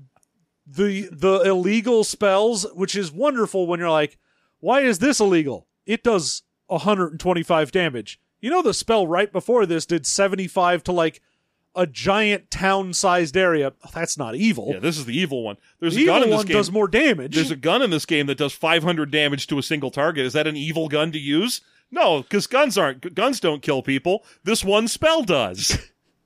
the illegal spells, which is wonderful when you're like, why is this illegal? It does 125 damage. You know, the spell right before this did 75 to like a giant town-sized area. Oh, that's not evil. Yeah, this is the evil one. There's the a gun evil in this one game. does more damage. There's a gun in this game that does 500 damage to a single target. Is that an evil gun to use? No, because guns don't kill people. This one spell does.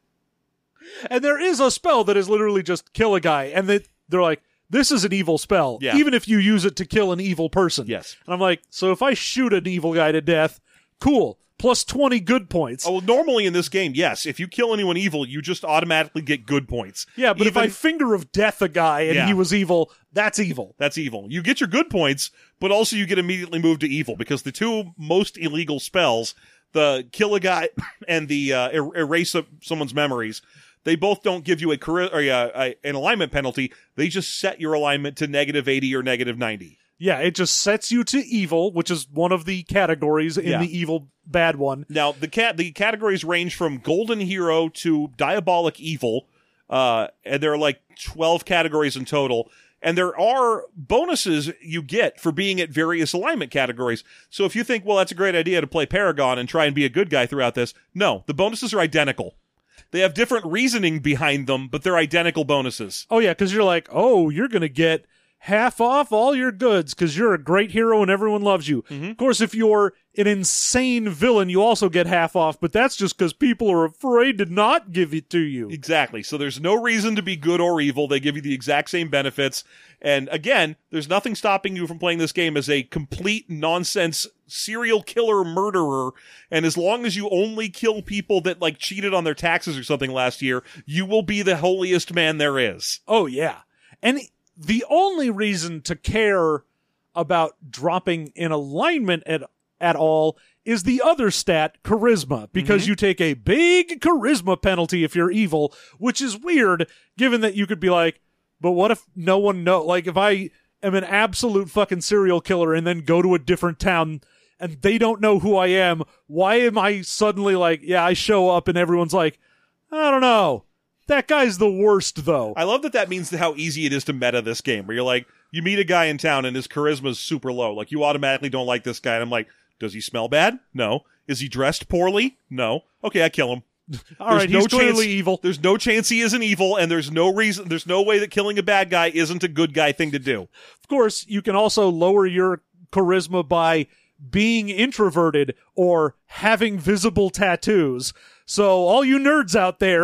And there is a spell that is literally just kill a guy, and they're like, this is an evil spell, even if you use it to kill an evil person. Yes. And I'm like, so if I shoot an evil guy to death, cool. Plus 20 good points. Oh, well, normally in this game, yes. If you kill anyone evil, you just automatically get good points. Yeah, but if I finger of death a guy and he was evil, that's evil. That's evil. You get your good points, but also you get immediately moved to evil, because the two most illegal spells, the kill a guy and the erase someone's memories, they both don't give you an alignment penalty. They just set your alignment to -80 or -90. Yeah, it just sets you to evil, which is one of the categories in the evil bad one. Now, the categories range from Golden Hero to Diabolic Evil, and there are like 12 categories in total. And there are bonuses you get for being at various alignment categories. So if you think, well, that's a great idea to play Paragon and try and be a good guy throughout this, no, the bonuses are identical. They have different reasoning behind them, but they're identical bonuses. Oh, yeah, because you're like, oh, you're going to get half off all your goods because you're a great hero and everyone loves you. Mm-hmm. Of course, if you're an insane villain, you also get half off, but that's just because people are afraid to not give it to you. Exactly. So there's no reason to be good or evil. They give you the exact same benefits. And again, there's nothing stopping you from playing this game as a complete nonsense serial killer murderer. And as long as you only kill people that like cheated on their taxes or something last year, you will be the holiest man there is. Oh, yeah. And the only reason to care about dropping in alignment at all is the other stat, charisma, because you take a big charisma penalty if you're evil, which is weird, given that you could be like, but what if no one knows? Like, if I am an absolute fucking serial killer and then go to a different town and they don't know who I am, why am I suddenly like, yeah, I show up and everyone's like, I don't know. That guy's the worst, though. I love that means how easy it is to meta this game, where you're like, you meet a guy in town and his charisma is super low. Like, you automatically don't like this guy. And I'm like, does he smell bad? No. Is he dressed poorly? No. Okay, I kill him. All right, he's clearly evil. There's no chance he isn't evil, and there's no way that killing a bad guy isn't a good guy thing to do. Of course, you can also lower your charisma by being introverted or having visible tattoos. So all you nerds out there.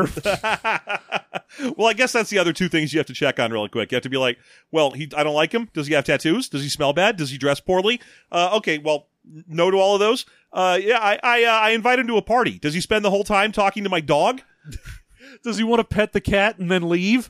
Well, I guess that's the other two things you have to check on really quick. You have to be like, well, I don't like him. Does he have tattoos? Does he smell bad? Does he dress poorly? Okay, well, no to all of those. I invite him to a party. Does he spend the whole time talking to my dog? Does he want to pet the cat and then leave?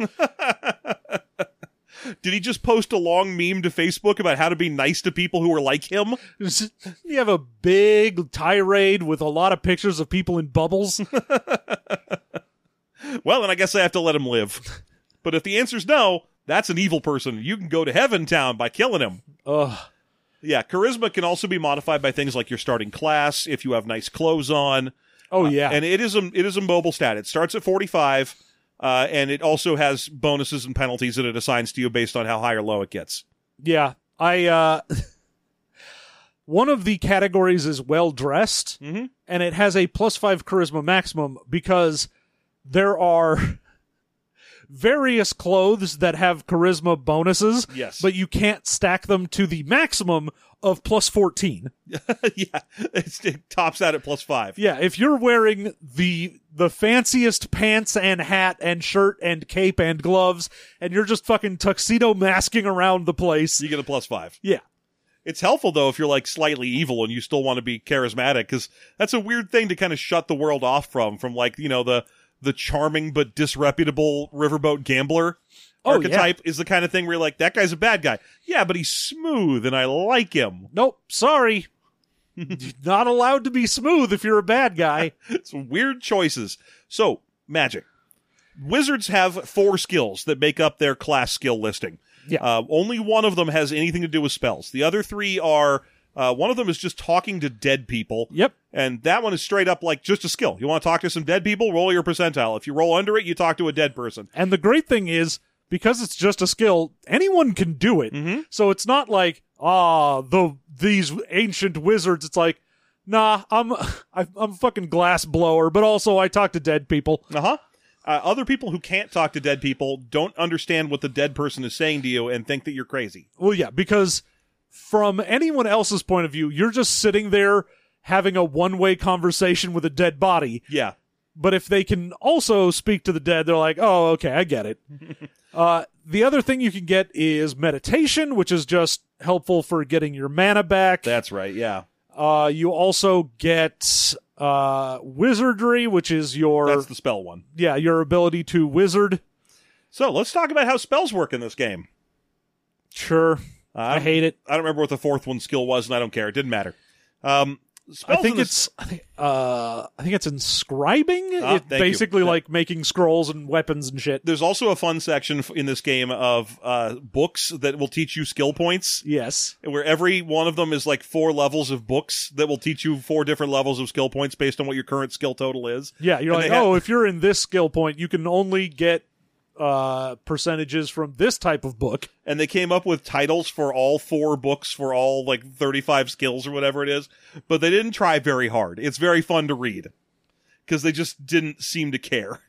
Did he just post a long meme to Facebook about how to be nice to people who are like him? You have a big tirade with a lot of pictures of people in bubbles. Well, then I guess I have to let him live. But if the answer's no, That's an evil person. You can go to Heaven Town by killing him. Ugh. Yeah, charisma can also be modified by things like your starting class, if you have nice clothes on. Oh, yeah. And it is a mobile stat. It starts at 45, and it also has bonuses and penalties that it assigns to you based on how high or low it gets. Yeah. One of the categories is well-dressed, and it has a +5 charisma maximum because there are various clothes that have charisma bonuses, Yes. but you can't stack them to the maximum of +14. Yeah, it tops out at +5. Yeah, if you're wearing the fanciest pants and hat and shirt and cape and gloves, and you're just fucking tuxedo masking around the place, You get a +5. yeah. It's helpful, though, if you're, like, slightly evil and you still want to be charismatic, because that's a weird thing to kind of shut the world off from, like, you know, the charming but disreputable riverboat gambler archetype is the kind of thing where you're like, that guy's a bad guy. Yeah, but he's smooth, and I like him. Nope, sorry. Not allowed to be smooth if you're a bad guy. It's weird choices. So, magic. Wizards have 4 skills that make up their class skill listing. Yeah. Only one of them has anything to do with spells. The other 3 are... one of them is just talking to dead people. Yep. And that one is straight up like just a skill. You want to talk to some dead people? Roll your percentile. If you roll under it, you talk to a dead person. And the great thing is, because it's just a skill, anyone can do it. So it's not like, these ancient wizards. It's like, nah, I'm fucking glass blower, but also I talk to dead people. Other people who can't talk to dead people don't understand what the dead person is saying to you and think that you're crazy. Well, yeah, because from anyone else's point of view, you're just sitting there having a one-way conversation with a dead body. Yeah. But if they can also speak to the dead, they're like, oh, okay, I get it. The other thing you can get is meditation, which is just helpful for getting your mana back. That's right, yeah. You also get wizardry, which is your... That's the spell one. Yeah, your ability to wizard. So, let's talk about how spells work in this game. Sure. I hate it. I don't remember what the 4th one skill was, and I don't care. It didn't matter. I think it's inscribing. It's thank basically you. like making scrolls and weapons and shit. There's also a fun section in this game of books that will teach you skill points. Yes. Where every one of them is like 4 levels of books that will teach you 4 different levels of skill points based on what your current skill total is. Yeah, you're like, if you're in this skill point, you can only get percentages from this type of book. And they came up with titles for all 4 books for all like 35 skills or whatever it is, but they didn't try very hard. It's very fun to read because they just didn't seem to care.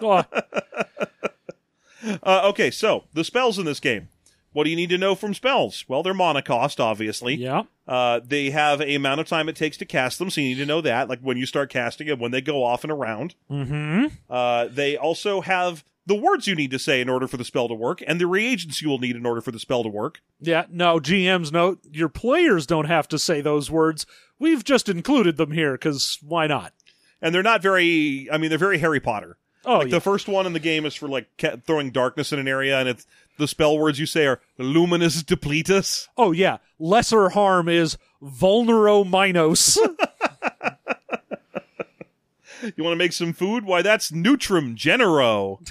Okay, so the spells in this game. What do you need to know from spells? Well, they're mana cost, obviously. Yeah. They have a amount of time it takes to cast them, so you need to know that, like when you start casting them, when they go off and around. They also have the words you need to say in order for the spell to work, and the reagents you will need in order for the spell to work. Yeah, no, GMs note, your players don't have to say those words. We've just included them here, because why not? And they're not very, they're very Harry Potter. Oh, The first one in the game is for, like, throwing darkness in an area, and it's the spell words you say are Luminous Depletus. Oh, yeah. Lesser harm is Vulnero Minos. You want to make some food? Why, that's Neutrum Genero.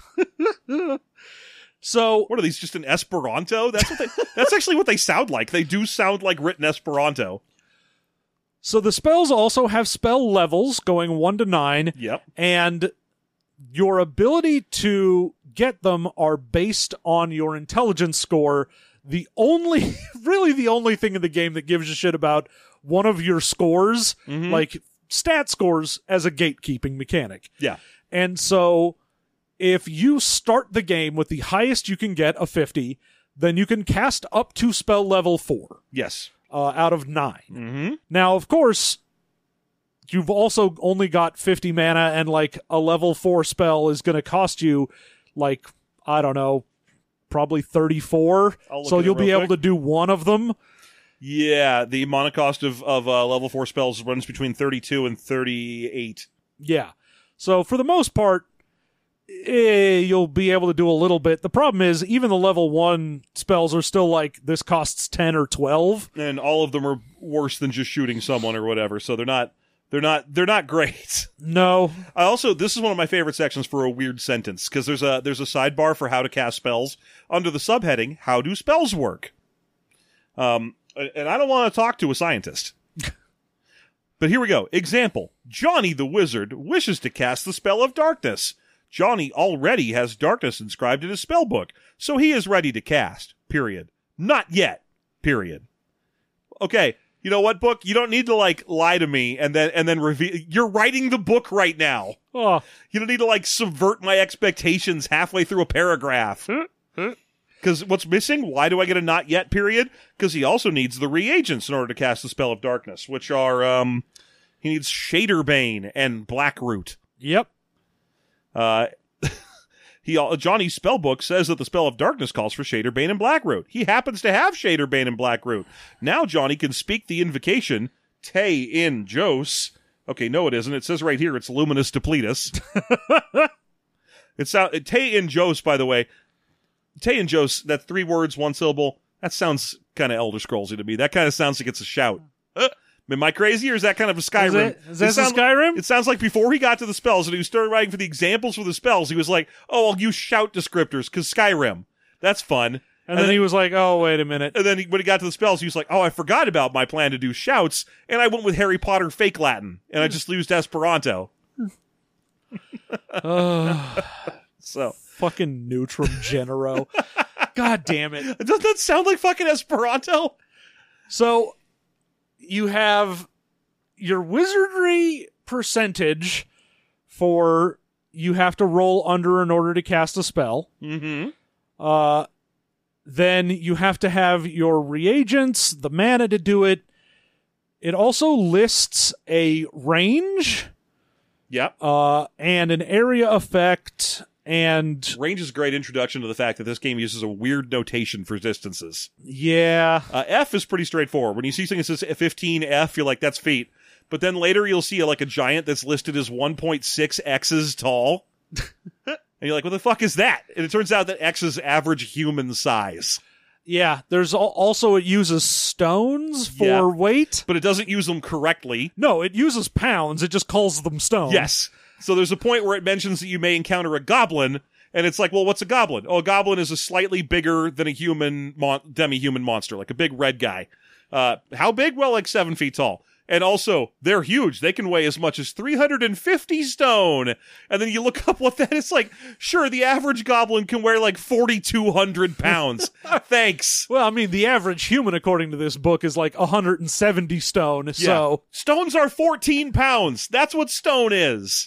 So, what are these, just in Esperanto? That's actually what they sound like. They do sound like written Esperanto. So the spells also have spell levels going 1 to 9. Yep. And your ability to get them are based on your intelligence score. Really the only thing in the game that gives a shit about one of your scores, like stat scores, as a gatekeeping mechanic. Yeah. And so if you start the game with the highest you can get, a 50, then you can cast up to spell level 4. Yes. Out of 9. Now, of course, you've also only got 50 mana, and like a level 4 spell is going to cost you, like, I don't know, probably 34. So you'll be able to do one of them. Yeah, the mana cost of level 4 spells runs between 32 and 38. Yeah. So for the most part, you'll be able to do a little bit. The problem is, even the level 1 spells are still like, this costs 10 or 12. And all of them are worse than just shooting someone or whatever, so they're not They're not great. No. This is one of my favorite sections for a weird sentence, because there's a sidebar for how to cast spells under the subheading, how do spells work? And I don't want to talk to a scientist. But here we go. Example. Johnny the Wizard wishes to cast the spell of darkness. Johnny already has darkness inscribed in his spell book, so he is ready to cast. Period. Not yet. Period. Okay, you know what, book? You don't need to, lie to me and then reveal. You're writing the book right now. Oh. You don't need to, subvert my expectations halfway through a paragraph. Because what's missing? Why do I get a not yet period? Because he also needs the reagents in order to cast the spell of darkness, which are, he needs Shaderbane and Blackroot. Yep. Johnny's spellbook says that the spell of darkness calls for Shaderbane and Blackroot. He happens to have Shaderbane and Blackroot. Now Johnny can speak the invocation, Te in Jos. Okay, no it isn't. It says right here it's Luminous Depletus. Te in Jos, by the way. Te in Jos, that's 3 words, 1 syllable. That sounds kind of Elder Scrollsy to me. That kind of sounds like it's a shout. Am I crazy, or is that kind of a Skyrim? Is that Skyrim? It sounds like before he got to the spells and he started writing for the examples for the spells, he was like, oh, I'll use shout descriptors, because Skyrim. That's fun. And then he was like, oh, wait a minute. And then when he got to the spells, he was like, oh, I forgot about my plan to do shouts, and I went with Harry Potter fake Latin, and I just used Esperanto. So fucking Neutrum Genero. God damn it. Doesn't that sound like fucking Esperanto? So you have your wizardry percentage for you have to roll under in order to cast a spell. Mm-hmm. Then you have to have your reagents, the mana to do it. It also lists a range. Yep. And an area effect. And range is a great introduction to the fact that this game uses a weird notation for distances. Yeah. F is pretty straightforward. When you see something that says 15 F, you're like, that's feet. But then later you'll see a giant that's listed as 1.6 X's tall. And you're like, what the fuck is that? And it turns out that X is average human size. Yeah, there's also it uses stones for weight. But it doesn't use them correctly. No, it uses pounds. It just calls them stones. Yes. So there's a point where it mentions that you may encounter a goblin, and it's like, well, what's a goblin? Oh, a goblin is a slightly bigger than a human demi-human monster, like a big red guy. How big? Well, like 7 feet tall. And also, they're huge. They can weigh as much as 350 stone. And then you look up what that is like. Sure, the average goblin can weigh like 4,200 pounds. Thanks. Well, I mean, the average human, according to this book, is like 170 stone. Yeah. So stones are 14 pounds. That's what stone is.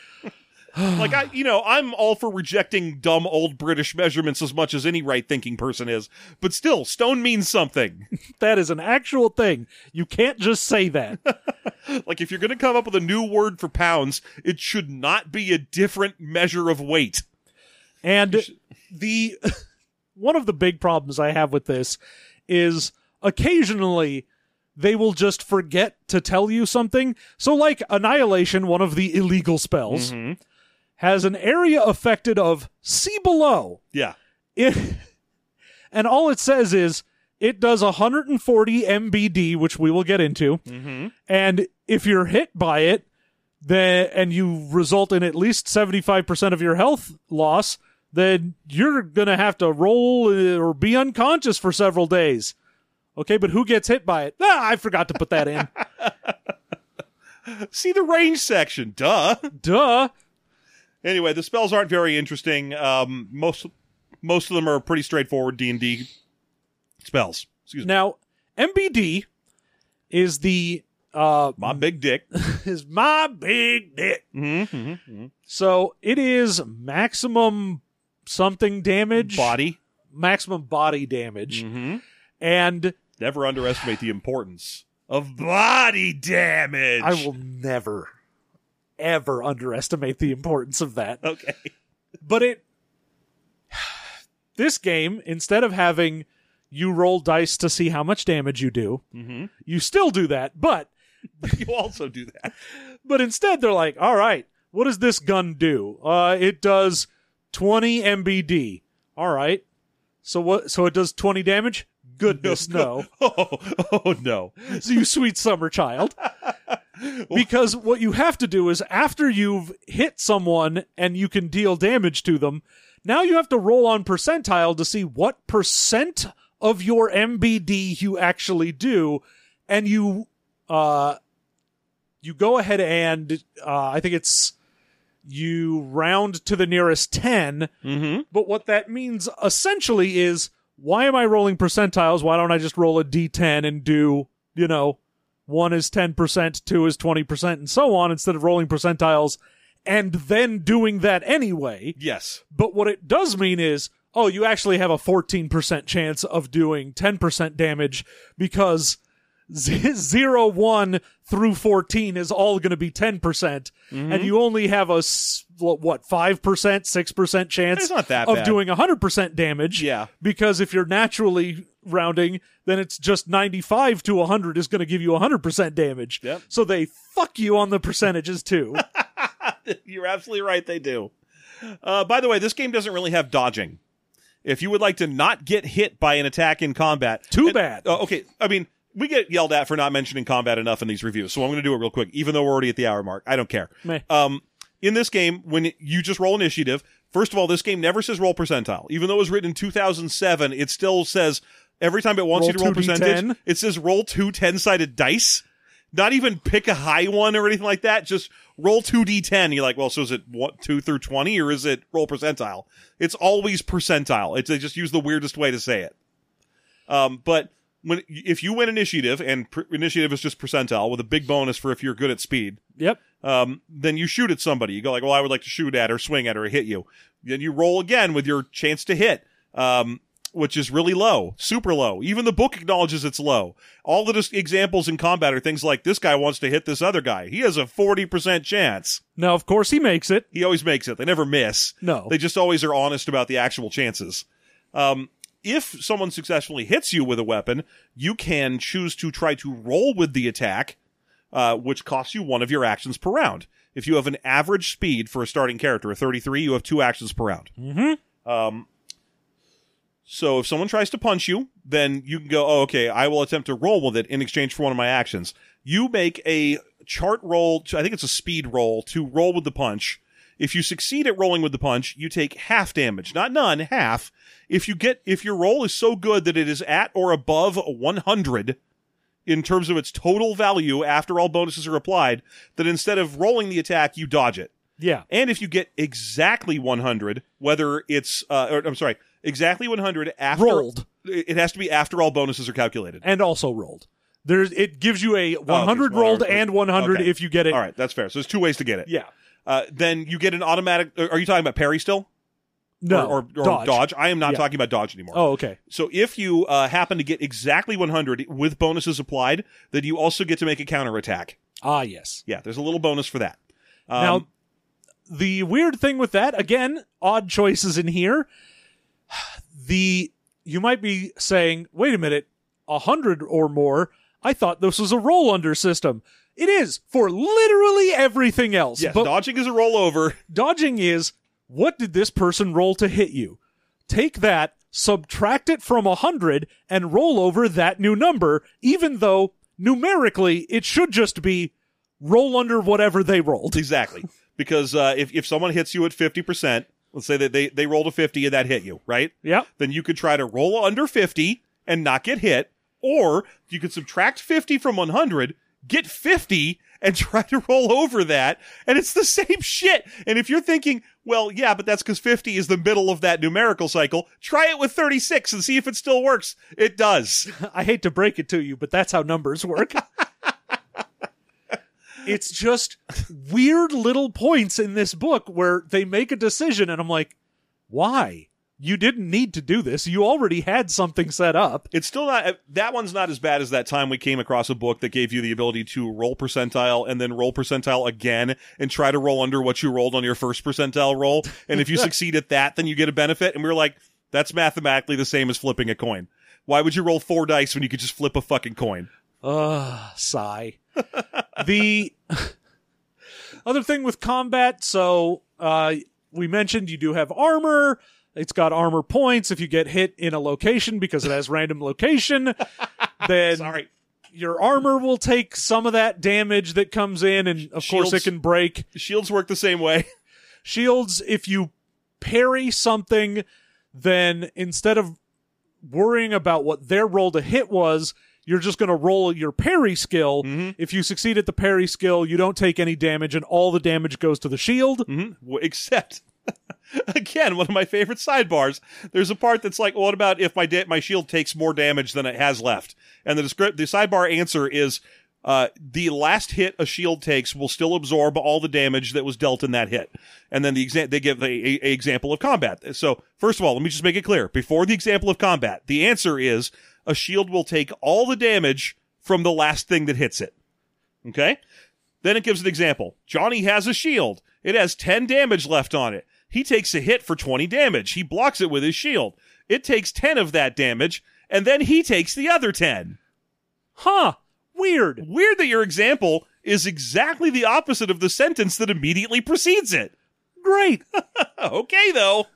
I'm all for rejecting dumb old British measurements as much as any right-thinking person is. But still, stone means something. That is an actual thing. You can't just say that. If you're going to come up with a new word for pounds, it should not be a different measure of weight. And one of the big problems I have with this is occasionally they will just forget to tell you something. So Annihilation, one of the illegal spells, has an area affected of see below. Yeah. And all it says is it does 140 MBD, which we will get into. Mm-hmm. And if you're hit by it, and you result in at least 75% of your health loss, then you're going to have to roll or be unconscious for several days. Okay, but who gets hit by it? I forgot to put that in. See the range section. Duh. Anyway, the spells aren't very interesting. Most of them are pretty straightforward D&D spells. Excuse me. Now, MBD is the my big dick. Is my big dick. Mm-hmm, mm-hmm. So it is maximum something damage. Maximum body damage. Mm-hmm. And never underestimate the importance of body damage. I will never, ever underestimate the importance of that. Okay. But this game, instead of having you roll dice to see how much damage you do, you still do that, but you also do that. But instead they're like, all right, what does this gun do? It does 20 MBD. All right. So it does 20 damage? Goodness, no. Oh, no. So you sweet summer child. Because what you have to do is after you've hit someone and you can deal damage to them, now you have to roll on percentile to see what percent of your MBD you actually do, and you go ahead and I think it's you round to the nearest 10. Mm-hmm. But what that means essentially is, why am I rolling percentiles? Why don't I just roll a D10 and do, 1 is 10%, 2 is 20%, and so on, instead of rolling percentiles and then doing that anyway. Yes. But what it does mean is, you actually have a 14% chance of doing 10% damage, because 0, 1 through 14 is all going to be 10%, and you only have a 5%, 6% chance It's not that of bad. doing 100% damage. Yeah. Because if you're naturally rounding, then it's just 95 to 100 is going to give you 100% damage. Yep. So they fuck you on the percentages too. You're absolutely right, they do. By the way, this game doesn't really have dodging. If you would like to not get hit by an attack in combat... Too bad. Okay, I mean, we get yelled at for not mentioning combat enough in these reviews, so I'm going to do it real quick, even though we're already at the hour mark. I don't care. Meh. In this game, when you just roll initiative, first of all, this game never says roll percentile. Even though it was written in 2007, it still says, every time it wants you to roll 2d10. percentage, it says roll 2 10-sided dice. Not even pick a high one or anything like that, just roll 2d10. You're like, well, so is it 2 through 20, or is it roll percentile? It's always percentile. They just use the weirdest way to say it. But if you win initiative, and initiative is just percentile with a big bonus for if you're good at speed, Yep. then you shoot at somebody. You go like, well, I would like to shoot at or swing at or hit you. Then you roll again with your chance to hit, which is really low, super low. Even the book acknowledges it's low. All the examples in combat are things like, this guy wants to hit this other guy. He has a 40% chance. Now, of course, he makes it. He always makes it. They never miss. No. They just always are honest about the actual chances. If someone successfully hits you with a weapon, you can choose to try to roll with the attack, which costs you 1 of your actions per round. If you have an average speed for a starting character, a 33, you have 2 actions per round. Mm-hmm. So if someone tries to punch you, then you can go, okay, I will attempt to roll with it in exchange for 1 of my actions. You make a chart roll, I think it's a speed roll, to roll with the punch. If you succeed at rolling with the punch, you take half damage. Not none, half. If your roll is so good that it is at or above 100 in terms of its total value after all bonuses are applied, then instead of rolling the attack, you dodge it. Yeah. And if you get exactly 100, whether it's, exactly 100 after... Rolled. It has to be after all bonuses are calculated. And also rolled. It gives you a 100 rolled and 100 if you get it. All right, that's fair. So there's 2 ways to get it. Yeah. Then you get an automatic... Are you talking about parry still? No. Or dodge. I am not talking about dodge anymore. Oh, okay. So if you happen to get exactly 100 with bonuses applied, then you also get to make a counterattack. Ah, yes. Yeah, there's a little bonus for that. Now, the weird thing with that, again, odd choices in here. You might be saying, wait a minute, 100 or more, I thought this was a roll under system. It is for literally everything else. Yes, but dodging is a rollover. dodging is, what did this person roll to hit you? Take that, subtract it from 100, and roll over that new number, even though numerically it should just be roll under whatever they rolled. Exactly. Because if someone hits you at 50%, let's say that they rolled a 50 and that hit you, right? Yeah. Then you could try to roll under 50 and not get hit, or you could subtract 50 from 100, get 50, and try to roll over that, and it's the same shit. And if you're thinking, well, yeah, but that's because 50 is the middle of that numerical cycle, try it with 36 and see if it still works. It does. I hate to break it to you, but that's how numbers work. It's just weird little points in this book where they make a decision, and I'm like, why? You didn't need to do this. You already had something set up. It's still not, that one's not as bad as that time we came across a book that gave you the ability to roll percentile and then roll percentile again and try to roll under what you rolled on your first percentile roll. And if you succeed at that, then you get a benefit. And we were like, that's mathematically the same as flipping a coin. Why would you roll 4 dice when you could just flip a fucking coin? Sigh. The other thing with combat, so we mentioned you do have armor. It's got armor points if you get hit in a location because it has random location. Then Sorry. your armor will take some of that damage that comes in, and of course it can break. Shields work the same way. Shields, if you parry something, then instead of worrying about what their roll to hit was, you're just going to roll your parry skill. If you succeed at the parry skill, you don't take any damage, and all the damage goes to the shield. Except, again, one of my favorite sidebars. There's a part that's like, what about if my shield takes more damage than it has left? And the sidebar answer is, the last hit a shield takes will still absorb all the damage that was dealt in that hit. And then they give a example of combat. So, first of all, let me just make it clear. Before the example of combat, the answer is a shield will take all the damage from the last thing that hits it. Okay? Then it gives an example. Johnny has a shield. It has 10 damage left on it. He takes a hit for 20 damage. He blocks it with his shield. It takes 10 of that damage, and then he takes the other 10. Huh. Weird. Weird that your example is exactly the opposite of the sentence that immediately precedes it. Great. Okay, though.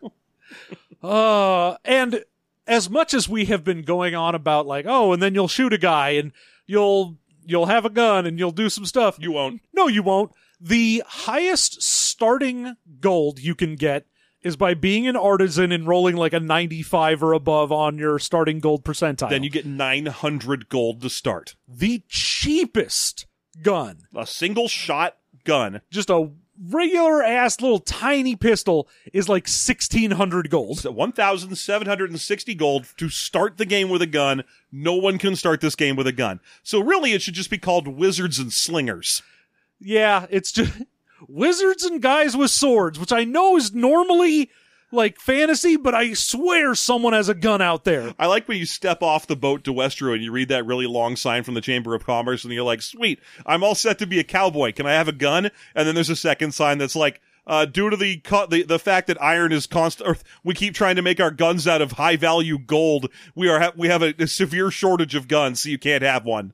And as much as we have been going on about like, oh, and then you'll shoot a guy and you'll have a gun and you'll do some stuff. You won't. No, you won't. The highest starting gold you can get is by being an artisan and rolling like a 95 or above on your starting gold percentile. Then you get 900 gold to start. The cheapest gun. A single shot gun. Just a regular ass little tiny pistol is like 1,600 gold. So 1,760 gold to start the game with a gun. No one can start this game with a gun. So really it should just be called Wizards and Slingers. Yeah, it's just wizards and guys with swords, which I know is normally like fantasy, but I swear someone has a gun out there. I like when you step off the boat to Westeros and you read that really long sign from the Chamber of Commerce and you're like, sweet, I'm all set to be a cowboy. Can I have a gun? And then there's a second sign that's like, due to the fact that iron is constant, or we keep trying to make our guns out of high value gold, we have a severe shortage of guns, so you can't have one.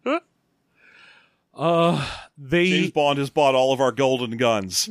James Bond has bought all of our golden guns.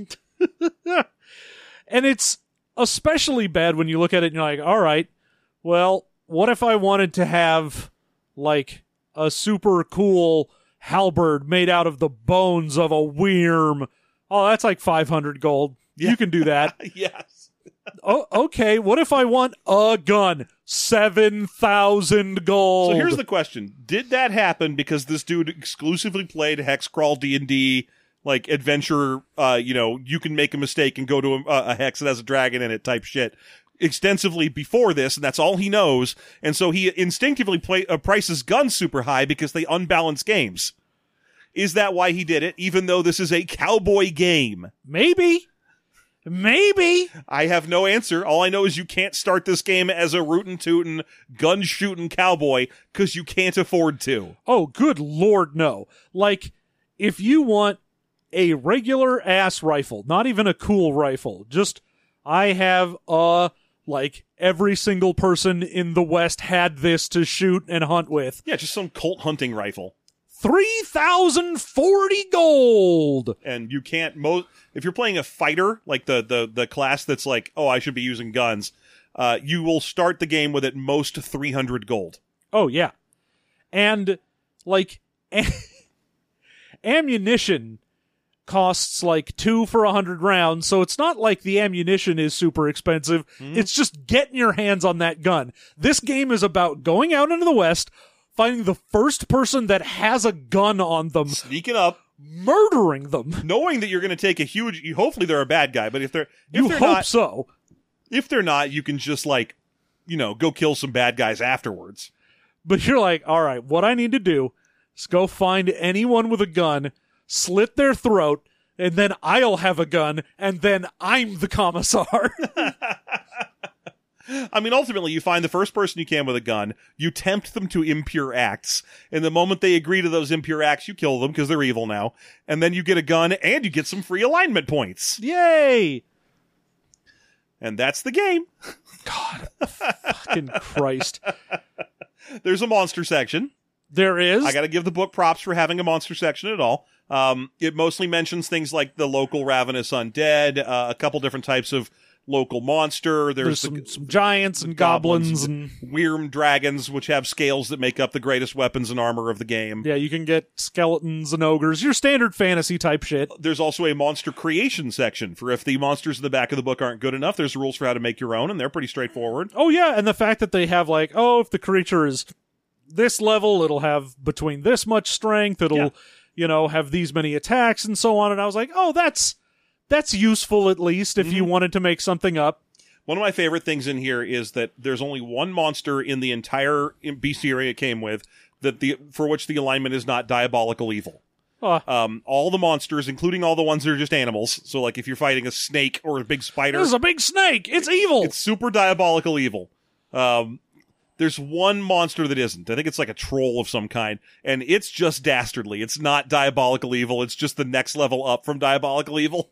And it's especially bad when you look at it and you're like, all right, well, what if I wanted to have like a super cool halberd made out of the bones of a worm? Oh, that's like 500 gold. Yeah. You can do that. Yes. Oh, okay. What if I want a gun? 7,000 gold. So here's the question. Did that happen because this dude exclusively played Hexcrawl D&D, like adventure, you can make a mistake and go to a hex that has a dragon in it type shit extensively before this, and that's all he knows, and so he instinctively prices guns super high because they unbalance games? Is that why he did it, even though this is a cowboy game? Maybe. I have no answer. All I know is you can't start this game as a rootin' tootin' gun shooting cowboy because you can't afford to. Oh, good lord, no. Like, if you want a regular ass rifle, not even a cool rifle, just I have every single person in the West had this to shoot and hunt with. Yeah, just some Colt hunting rifle. 3,040 gold. And you can't if you're playing a fighter, like the class that's like, oh, I should be using guns, you will start the game with at most 300 gold. Oh yeah. And like ammunition costs like 2 for 100 rounds, so it's not like the ammunition is super expensive. It's just getting your hands on that gun. This game is about going out into the West, finding the first person that has a gun on them, sneaking up, murdering them, knowing that you're going to take a huge. Hopefully, they're a bad guy, but if they're hope not, so. If they're not, you can just go kill some bad guys afterwards. But you're like, all right, what I need to do is go find anyone with a gun, slit their throat, and then I'll have a gun, and then I'm the commissar. I mean, ultimately, you find the first person you can with a gun, you tempt them to impure acts, and the moment they agree to those impure acts, you kill them because they're evil now, and then you get a gun, and you get some free alignment points. Yay! And that's the game. God, fucking Christ. There's a monster section. There is. I gotta give the book props for having a monster section at all. It mostly mentions things like the local ravenous undead, a couple different types of local monster. There's some giants and goblins and Wyrm dragons, which have scales that make up the greatest weapons and armor of the game. yeah, you can get skeletons and ogres, your standard fantasy type shit. There's also a monster creation section for if the monsters in the back of the book aren't good enough. There's rules for how to make your own, and they're pretty straightforward. Oh yeah, and the fact that they have like, oh, if the creature is this level, it'll have between this much strength, it'll have these many attacks and so on. And I was like, oh, that's useful at least if you wanted to make something up. One of my favorite things in here is that there's only one monster in the entire bestiary it came with for which the alignment is not diabolical evil. All the monsters, including all the ones that are just animals, so like if you're fighting a snake or a big spider... There's a big snake! It's evil! It's super diabolical evil. There's one monster that isn't. I think it's like a troll of some kind, and it's just dastardly. It's not diabolical evil, it's just the next level up from diabolical evil.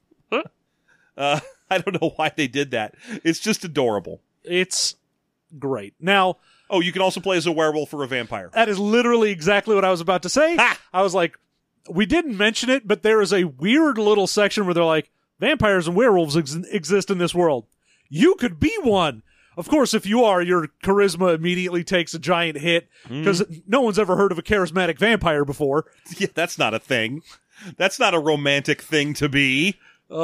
I don't know why they did that. It's just adorable. It's great. Now... Oh, you can also play as a werewolf or a vampire. That is literally exactly what I was about to say. Ha! I was like, we didn't mention it, but there is a weird little section where they're like, vampires and werewolves exist in this world. You could be one. Of course, if you are, your charisma immediately takes a giant hit, because no one's ever heard of a charismatic vampire before. Yeah, that's not a thing. That's not a romantic thing to be.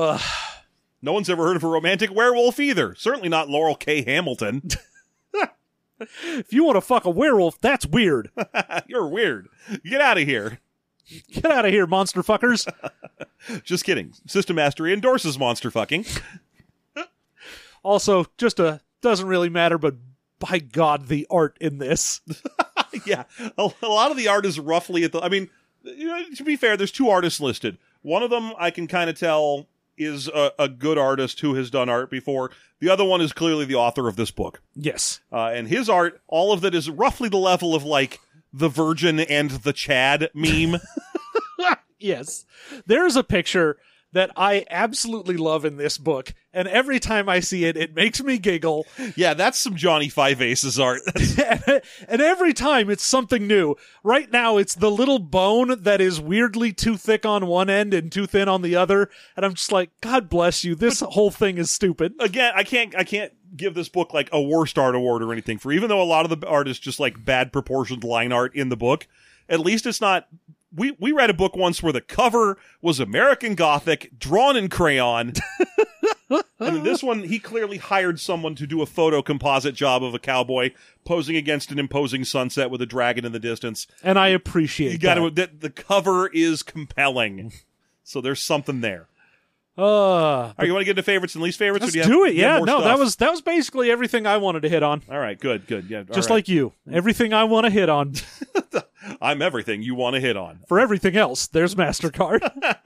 No one's ever heard of a romantic werewolf either. Certainly not Laurel K. Hamilton. If you want to fuck a werewolf, that's weird. You're weird. Get out of here. Get out of here, monster fuckers. Just kidding. System Mastery endorses monster fucking. Also, doesn't really matter, but by God, the art in this. Yeah. A lot of the art is roughly at the... I mean, to be fair, there's two artists listed. One of them I can kind of tell is a good artist who has done art before. The other one is clearly the author of this book. Yes. And his art, all of that is roughly the level of, like, the Virgin and the Chad meme. Yes. There's a picture that I absolutely love in this book, and every time I see it, it makes me giggle. Yeah, that's some Johnny Five Aces art. And every time it's something new. Right now, it's the little bone that is weirdly too thick on one end and too thin on the other, and I'm just like, God bless you, this whole thing is stupid. Again, I can't give this book like a worst art award or anything, for even though a lot of the art is just like bad proportioned line art in the book, at least it's not... We read a book once where the cover was American Gothic, drawn in crayon. And in this one, he clearly hired someone to do a photo composite job of a cowboy posing against an imposing sunset with a dragon in the distance. And I appreciate that. The cover is compelling. So there's something there. You want to get into favorites and least favorites? Let's do it. Yeah, no, that was basically everything I wanted to hit on. All right, good. Yeah, just like you. Everything I want to hit on. I'm everything you want to hit on. For everything else, there's MasterCard.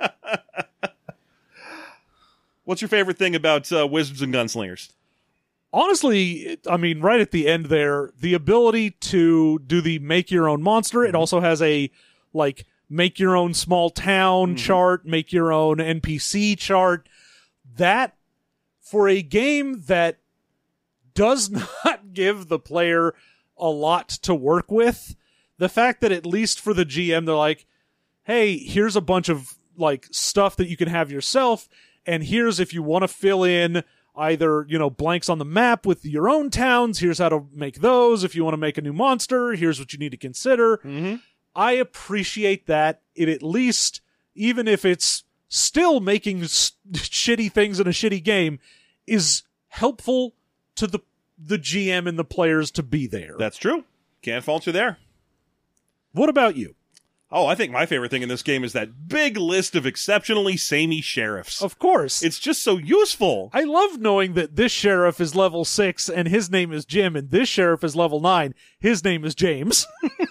What's your favorite thing about Wizards and Gunslingers? Honestly, I mean, right at the end there, the ability to do the make your own monster. It also has a, like, make your own small town chart, make your own NPC chart. That, for a game that does not give the player a lot to work with, the fact that at least for the GM, they're like, hey, here's a bunch of, like, stuff that you can have yourself, and here's if you want to fill in either, blanks on the map with your own towns, here's how to make those. If you want to make a new monster, here's what you need to consider. Mm-hmm. I appreciate that. It at least, even if it's still making shitty things in a shitty game, is helpful to the GM and the players to be there. That's true. Can't fault you there. What about you? Oh, I think my favorite thing in this game is that big list of exceptionally samey sheriffs. Of course. It's just so useful. I love knowing that this sheriff is level 6 and his name is Jim, and this sheriff is level 9. His name is James.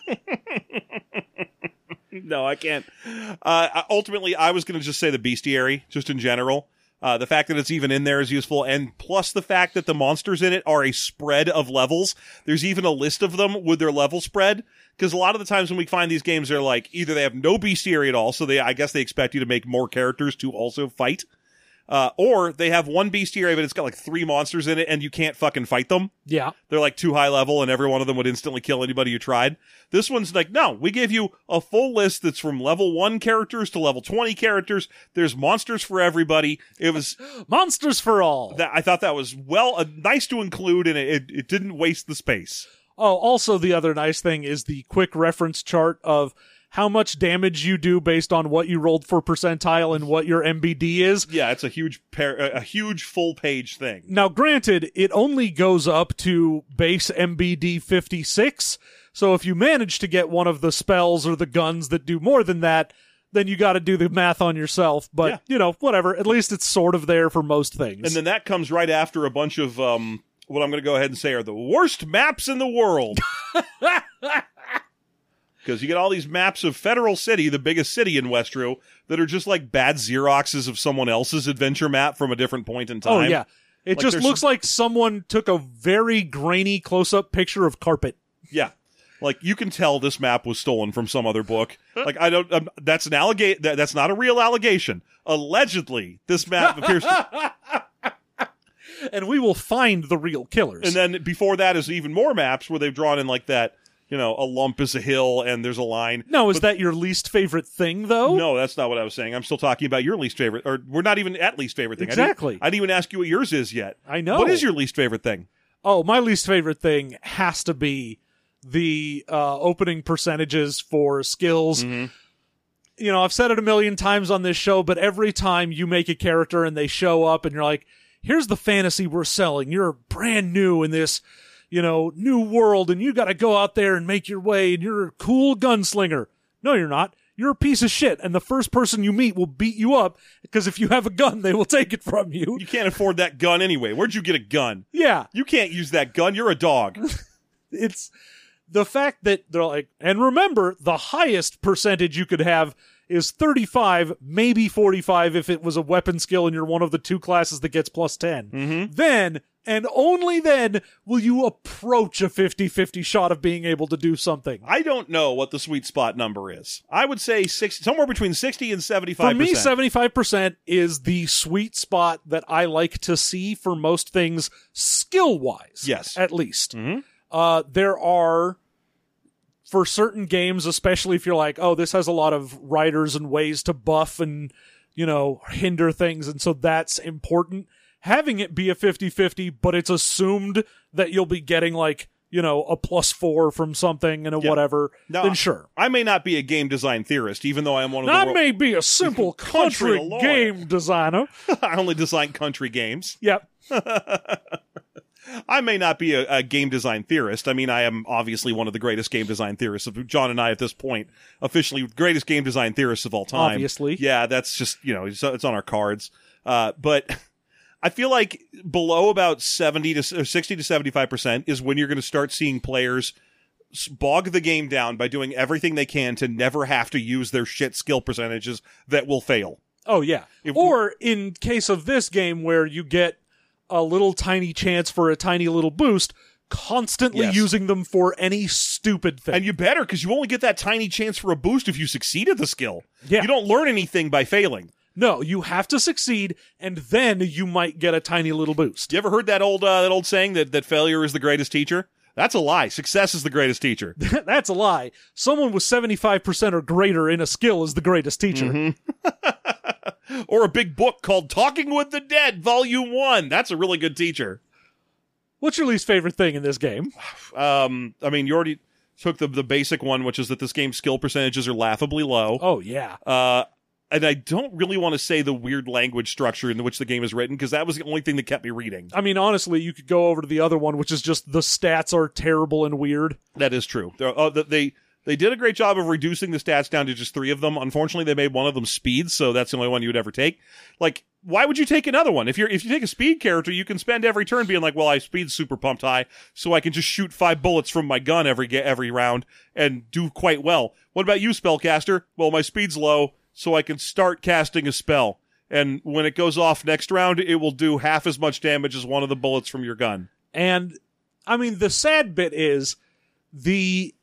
No, I can't. Ultimately, I was going to just say the bestiary, just in general. The fact that it's even in there is useful, and plus the fact that the monsters in it are a spread of levels. There's even a list of them with their level spread, because a lot of the times when we find these games, they're like, either they have no bestiary at all, so I guess they expect you to make more characters to also fight, Or they have one bestiary, but it's got like 3 monsters in it, and you can't fucking fight them. Yeah. They're like too high level, and every one of them would instantly kill anybody who tried. This one's like, no, we gave you a full list that's from level 1 characters to level 20 characters. There's monsters for everybody. It was monsters for all. I thought that was nice to include, and it didn't waste the space. Oh, also the other nice thing is the quick reference chart of how much damage you do based on what you rolled for percentile and what your MBD is. Yeah, it's a huge full page thing. Now, granted, it only goes up to base MBD 56, so if you manage to get one of the spells or the guns that do more than that, then you got to do the math on yourself. But, whatever. At least it's sort of there for most things. And then that comes right after a bunch of what I'm going to go ahead and say are the worst maps in the world. Because you get all these maps of Federal City, the biggest city in Westeros, that are just like bad Xeroxes of someone else's adventure map from a different point in time. Oh, yeah. It just looks like someone took a very grainy close-up picture of carpet. Yeah. Like, you can tell this map was stolen from some other book. Like, that's that's not a real allegation. Allegedly, this map appears to... And we will find the real killers. And then before that is even more maps where they've drawn in like that, a lump is a hill and there's a line. No, is that your least favorite thing, though? No, that's not what I was saying. I'm still talking about your least favorite, or we're not even at least favorite thing. Exactly. I didn't even ask you what yours is yet. I know. What is your least favorite thing? Oh, my least favorite thing has to be the opening percentages for skills. Mm-hmm. I've said it a million times on this show, but every time you make a character and they show up and you're like, here's the fantasy we're selling. You're brand new in this new world, and you got to go out there and make your way, and you're a cool gunslinger. No, you're not. You're a piece of shit, and the first person you meet will beat you up, because if you have a gun, they will take it from you. You can't afford that gun anyway. Where'd you get a gun? Yeah. You can't use that gun. You're a dog. It's the fact that they're like, and remember, the highest percentage you could have is 35, maybe 45 if it was a weapon skill and you're one of the 2 classes that gets plus 10. Mm-hmm. Then, and only then, will you approach a 50-50 shot of being able to do something. I don't know what the sweet spot number is. I would say somewhere between 60 and 75%. For me, 75% is the sweet spot that I like to see for most things skill-wise. Yes. At least. Mm-hmm. There are... For certain games, especially if you're like, oh, this has a lot of writers and ways to buff and, hinder things, and so that's important. Having it be a 50-50, but it's assumed that you'll be getting, like, a +4 from something and whatever, now, then sure. I may not be a game design theorist, even though I am one of the... I may be a simple country game designer. I only design country games. Yep. I may not be a game design theorist. I mean, I am obviously one of the greatest game design theorists. John and I, at this point, officially greatest game design theorists of all time. Obviously. Yeah, that's just, it's on our cards. But I feel like below about 60 to 75% is when you're going to start seeing players bog the game down by doing everything they can to never have to use their shit skill percentages that will fail. Oh, yeah. Or in case of this game where you get a little tiny chance for a tiny little boost, constantly using them for any stupid thing. And you better, because you only get that tiny chance for a boost if you succeed at the skill. Yeah. You don't learn anything by failing. No, you have to succeed, and then you might get a tiny little boost. You ever heard that old saying that failure is the greatest teacher? That's a lie. Success is the greatest teacher. That's a lie. Someone with 75% or greater in a skill is the greatest teacher. Mm-hmm. Or a big book called Talking with the Dead, Volume 1. That's a really good teacher. What's your least favorite thing in this game? I mean, you already took the basic one, which is that this game's skill percentages are laughably low. Oh, yeah. And I don't really want to say the weird language structure in which the game is written, because that was the only thing that kept me reading. I mean, honestly, you could go over to the other one, which is just the stats are terrible and weird. That is true. They did a great job of reducing the stats down to just 3 of them. Unfortunately, they made one of them speed, so that's the only one you would ever take. Like, why would you take another one? If you take a speed character, you can spend every turn being like, well, I speed's super pumped high, so I can just shoot 5 bullets from my gun every round and do quite well. What about you, spellcaster? Well, my speed's low, so I can start casting a spell. And when it goes off next round, it will do half as much damage as one of the bullets from your gun. And, I mean, the sad bit is the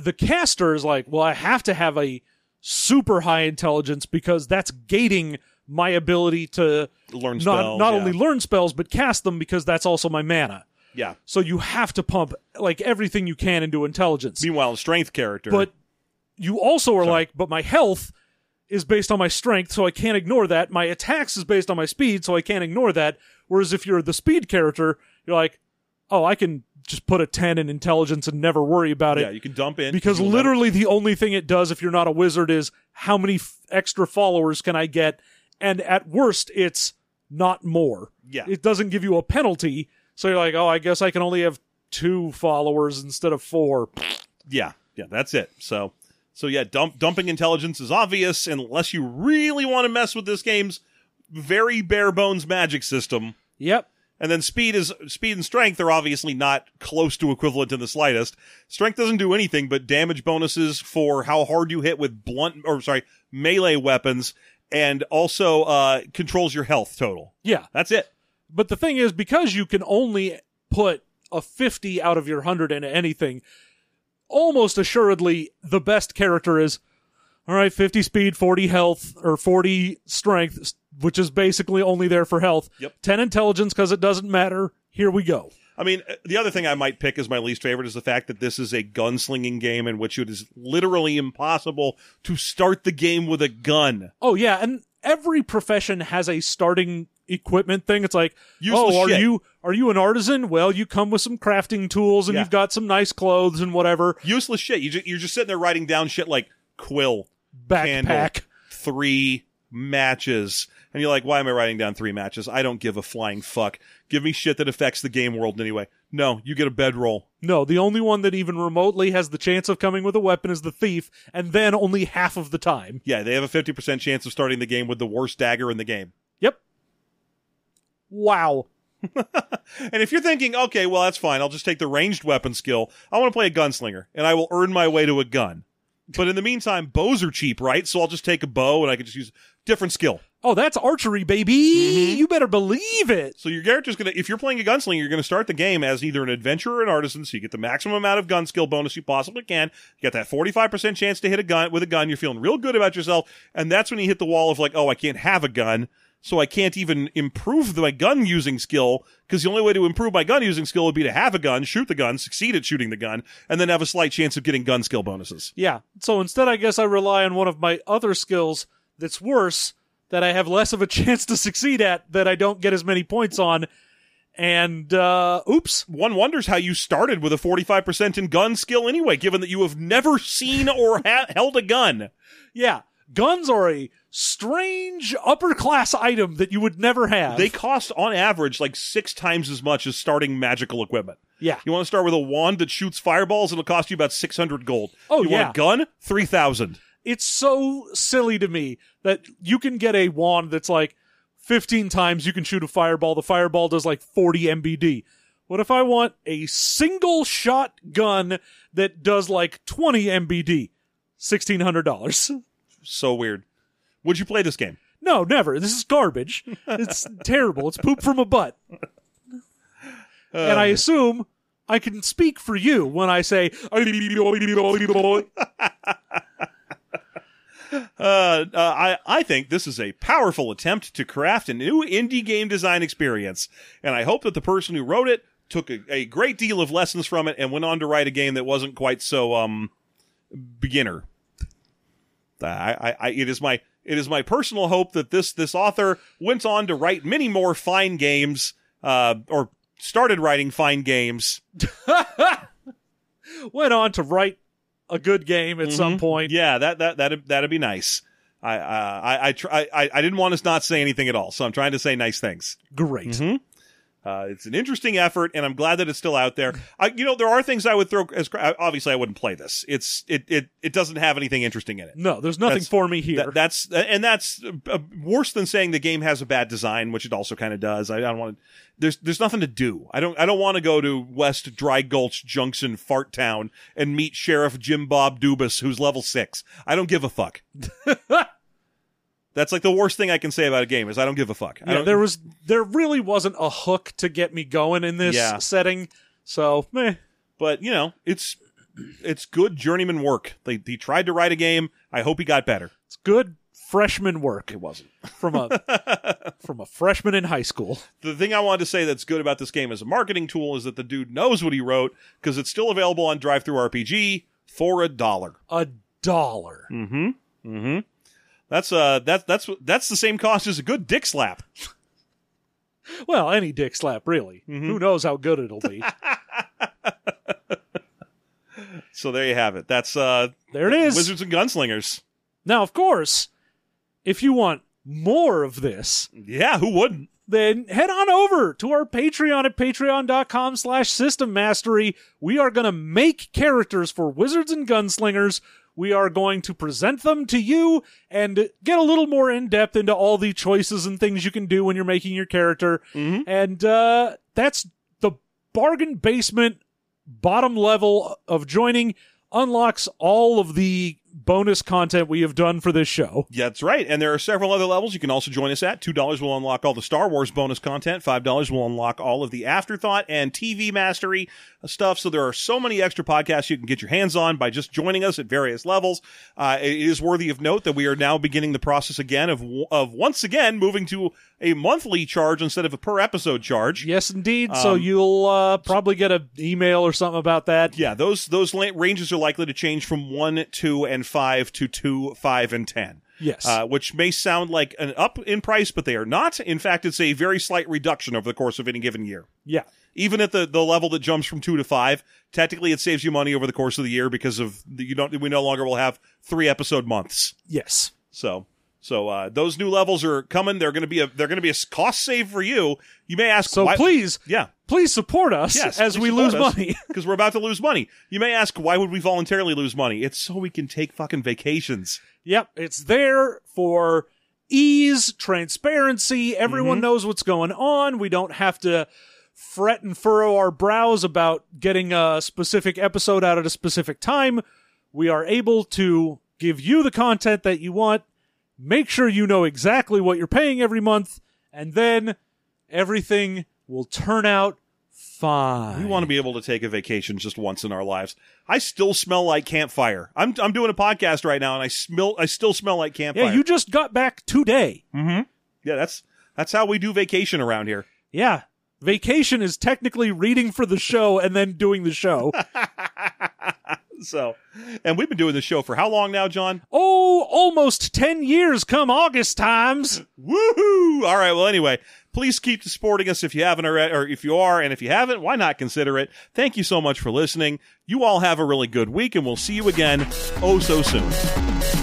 caster is like, well, I have to have a super high intelligence because that's gating my ability to Learn spells. not only learn spells, but cast them, because that's also my mana. Yeah. So you have to pump like everything you can into intelligence. Meanwhile, a strength character. But you also are like, but my health is based on my strength, so I can't ignore that. My attacks is based on my speed, so I can't ignore that. Whereas if you're the speed character, you're like, oh, I can just put a 10 in intelligence and never worry about it. Yeah, you can dump in. Because literally the only thing it does if you're not a wizard is how many extra followers can I get? And at worst, it's not more. Yeah. It doesn't give you a penalty. So you're like, oh, I guess I can only have 2 followers instead of 4. Yeah, that's it. So yeah, dumping intelligence is obvious unless you really want to mess with this game's very bare bones magic system. Yep. And then speed and strength are obviously not close to equivalent in the slightest. Strength doesn't do anything but damage bonuses for how hard you hit with melee weapons, and also controls your health total. Yeah. That's it. But the thing is, because you can only put a 50 out of your 100 into anything, almost assuredly the best character is, all right, 50 speed, 40 health, or 40 strength, which is basically only there for health. Yep. 10 intelligence because it doesn't matter. Here we go. I mean, the other thing I might pick as my least favorite is the fact that this is a gunslinging game in which it is literally impossible to start the game with a gun. Oh, yeah, and every profession has a starting equipment thing. It's like, Useless shit. Are you an artisan? Well, you come with some crafting tools, and you've got some nice clothes and whatever. Useless shit. You're just sitting there writing down shit like quill, Backpack. candle, 3 matches. And you're like, why am I writing down 3 matches? I don't give a flying fuck. Give me shit that affects the game world anyway. No, you get a bedroll. No, the only one that even remotely has the chance of coming with a weapon is the thief, and then only half of the time. Yeah, they have a 50% chance of starting the game with the worst dagger in the game. Yep. Wow. And if you're thinking, okay, well, that's fine. I'll just take the ranged weapon skill. I want to play a gunslinger, and I will earn my way to a gun. But in the meantime, bows are cheap, right? So I'll just take a bow, and I can just use different skill. Oh, that's archery, baby! Mm-hmm. You better believe it! So your character's gonna, if you're playing a gunslinger, you're gonna start the game as either an adventurer or an artisan, so you get the maximum amount of gun skill bonus you possibly can. You get that 45% chance to hit a gun with a gun. You're feeling real good about yourself, and that's when you hit the wall of like, oh, I can't have a gun, so I can't even improve my gun using skill, because the only way to improve my gun using skill would be to have a gun, shoot the gun, succeed at shooting the gun, and then have a slight chance of getting gun skill bonuses. Yeah, so instead I guess I rely on one of my other skills that's worse, that I have less of a chance to succeed at, that I don't get as many points on, and, oops. One wonders how you started with a 45% in gun skill anyway, given that you have never seen or held a gun. Yeah, guns are a strange upper-class item that you would never have. They cost, on average, like 6 times as much as starting magical equipment. Yeah. You want to start with a wand that shoots fireballs, it'll cost you about 600 gold. Oh, you yeah. want a gun? 3,000. It's so silly to me that you can get a wand that's like 15 times you can shoot a fireball. The fireball does like 40 MBD. What if I want a single shot gun that does like 20 MBD? $1,600. So weird. Would you play this game? No, never. This is garbage. It's terrible. It's poop from a butt. And I assume I can speak for you when I say... I think this is a powerful attempt to craft a new indie game design experience, and I hope that the person who wrote it took a great deal of lessons from it and went on to write a game that wasn't quite so beginner. It is my personal hope that this author went on to write many more fine games, or started writing fine games. Went on to write a good game at some point. Yeah, that'd be nice. I didn't want to not say anything at all, so I'm trying to say nice things. Great. Mm-hmm. It's an interesting effort, and I'm glad that it's still out there. There are things I would throw as obviously I wouldn't play this. It doesn't have anything interesting in it. No, there's nothing for me here. That's worse than saying the game has a bad design, which it also kind of does. I don't want to. There's nothing to do. I don't want to go to West Dry Gulch Junction, Fart Town, and meet Sheriff Jim Bob Dubas, who's level 6. I don't give a fuck. That's like the worst thing I can say about a game is I don't give a fuck. Yeah, there really wasn't a hook to get me going in this setting. So, meh. But, it's good journeyman work. He tried to write a game. I hope he got better. It's good, freshman work. It wasn't. From a freshman in high school. The thing I wanted to say that's good about this game as a marketing tool is that the dude knows what he wrote, because it's still available on DriveThruRPG for $1. $1. Mm-hmm. Mm-hmm. That's the same cost as a good dick slap. Well, any dick slap, really. Mm-hmm. Who knows how good it'll be. So there you have it. That's there it is. Wizards and Gunslingers. Now, of course, if you want more of this, yeah, who wouldn't? Then head on over to our Patreon at patreon.com/System Mastery. We are going to make characters for Wizards and Gunslingers. We are going to present them to you and get a little more in-depth into all the choices and things you can do when you're making your character. Mm-hmm. And that's the bargain basement bottom level of joining. Unlocks all of the bonus content we have done for this show. Yeah, that's right. And there are several other levels you can also join us at. $2 will unlock all the Star Wars bonus content. $5 will unlock all of the Afterthought and TV Mastery stuff. So there are so many extra podcasts you can get your hands on by just joining us at various levels. It is worthy of note that we are now beginning the process again of once again moving to a monthly charge instead of a per episode charge. Yes, indeed. So you'll probably get an email or something about that. Yeah, those ranges are likely to change from 1, 2, and 5 to 2, 5, and 10. Yes. Which may sound like an up in price, but they are not. In fact, it's a very slight reduction over the course of any given year. Yeah. Even at the level that jumps from 2 to 5, technically it saves you money over the course of the year because of we no longer will have 3 episode months. Yes. So those new levels are coming. They're going to be a cost save for you. You may ask, so why? Please support us as we lose money. Because we're about to lose money. You may ask, why would we voluntarily lose money? It's so we can take fucking vacations. Yep, it's there for ease, transparency. Everyone knows what's going on. We don't have to fret and furrow our brows about getting a specific episode out at a specific time. We are able to give you the content that you want, make sure you know exactly what you're paying every month, and then everything will turn out fine. We want to be able to take a vacation just once in our lives. I still smell like campfire. I'm doing a podcast right now, and I still smell like campfire. Yeah, you just got back today. Mm-hmm. Yeah, that's how we do vacation around here. Yeah. Vacation is technically reading for the show and then doing the show. So, and we've been doing this show for how long now, John? Oh, almost 10 years come August times. Woohoo! All right, well, anyway, please keep supporting us if you haven't already, or if you are, and if you haven't, why not consider it? Thank you so much for listening. You all have a really good week, and we'll see you again oh so soon.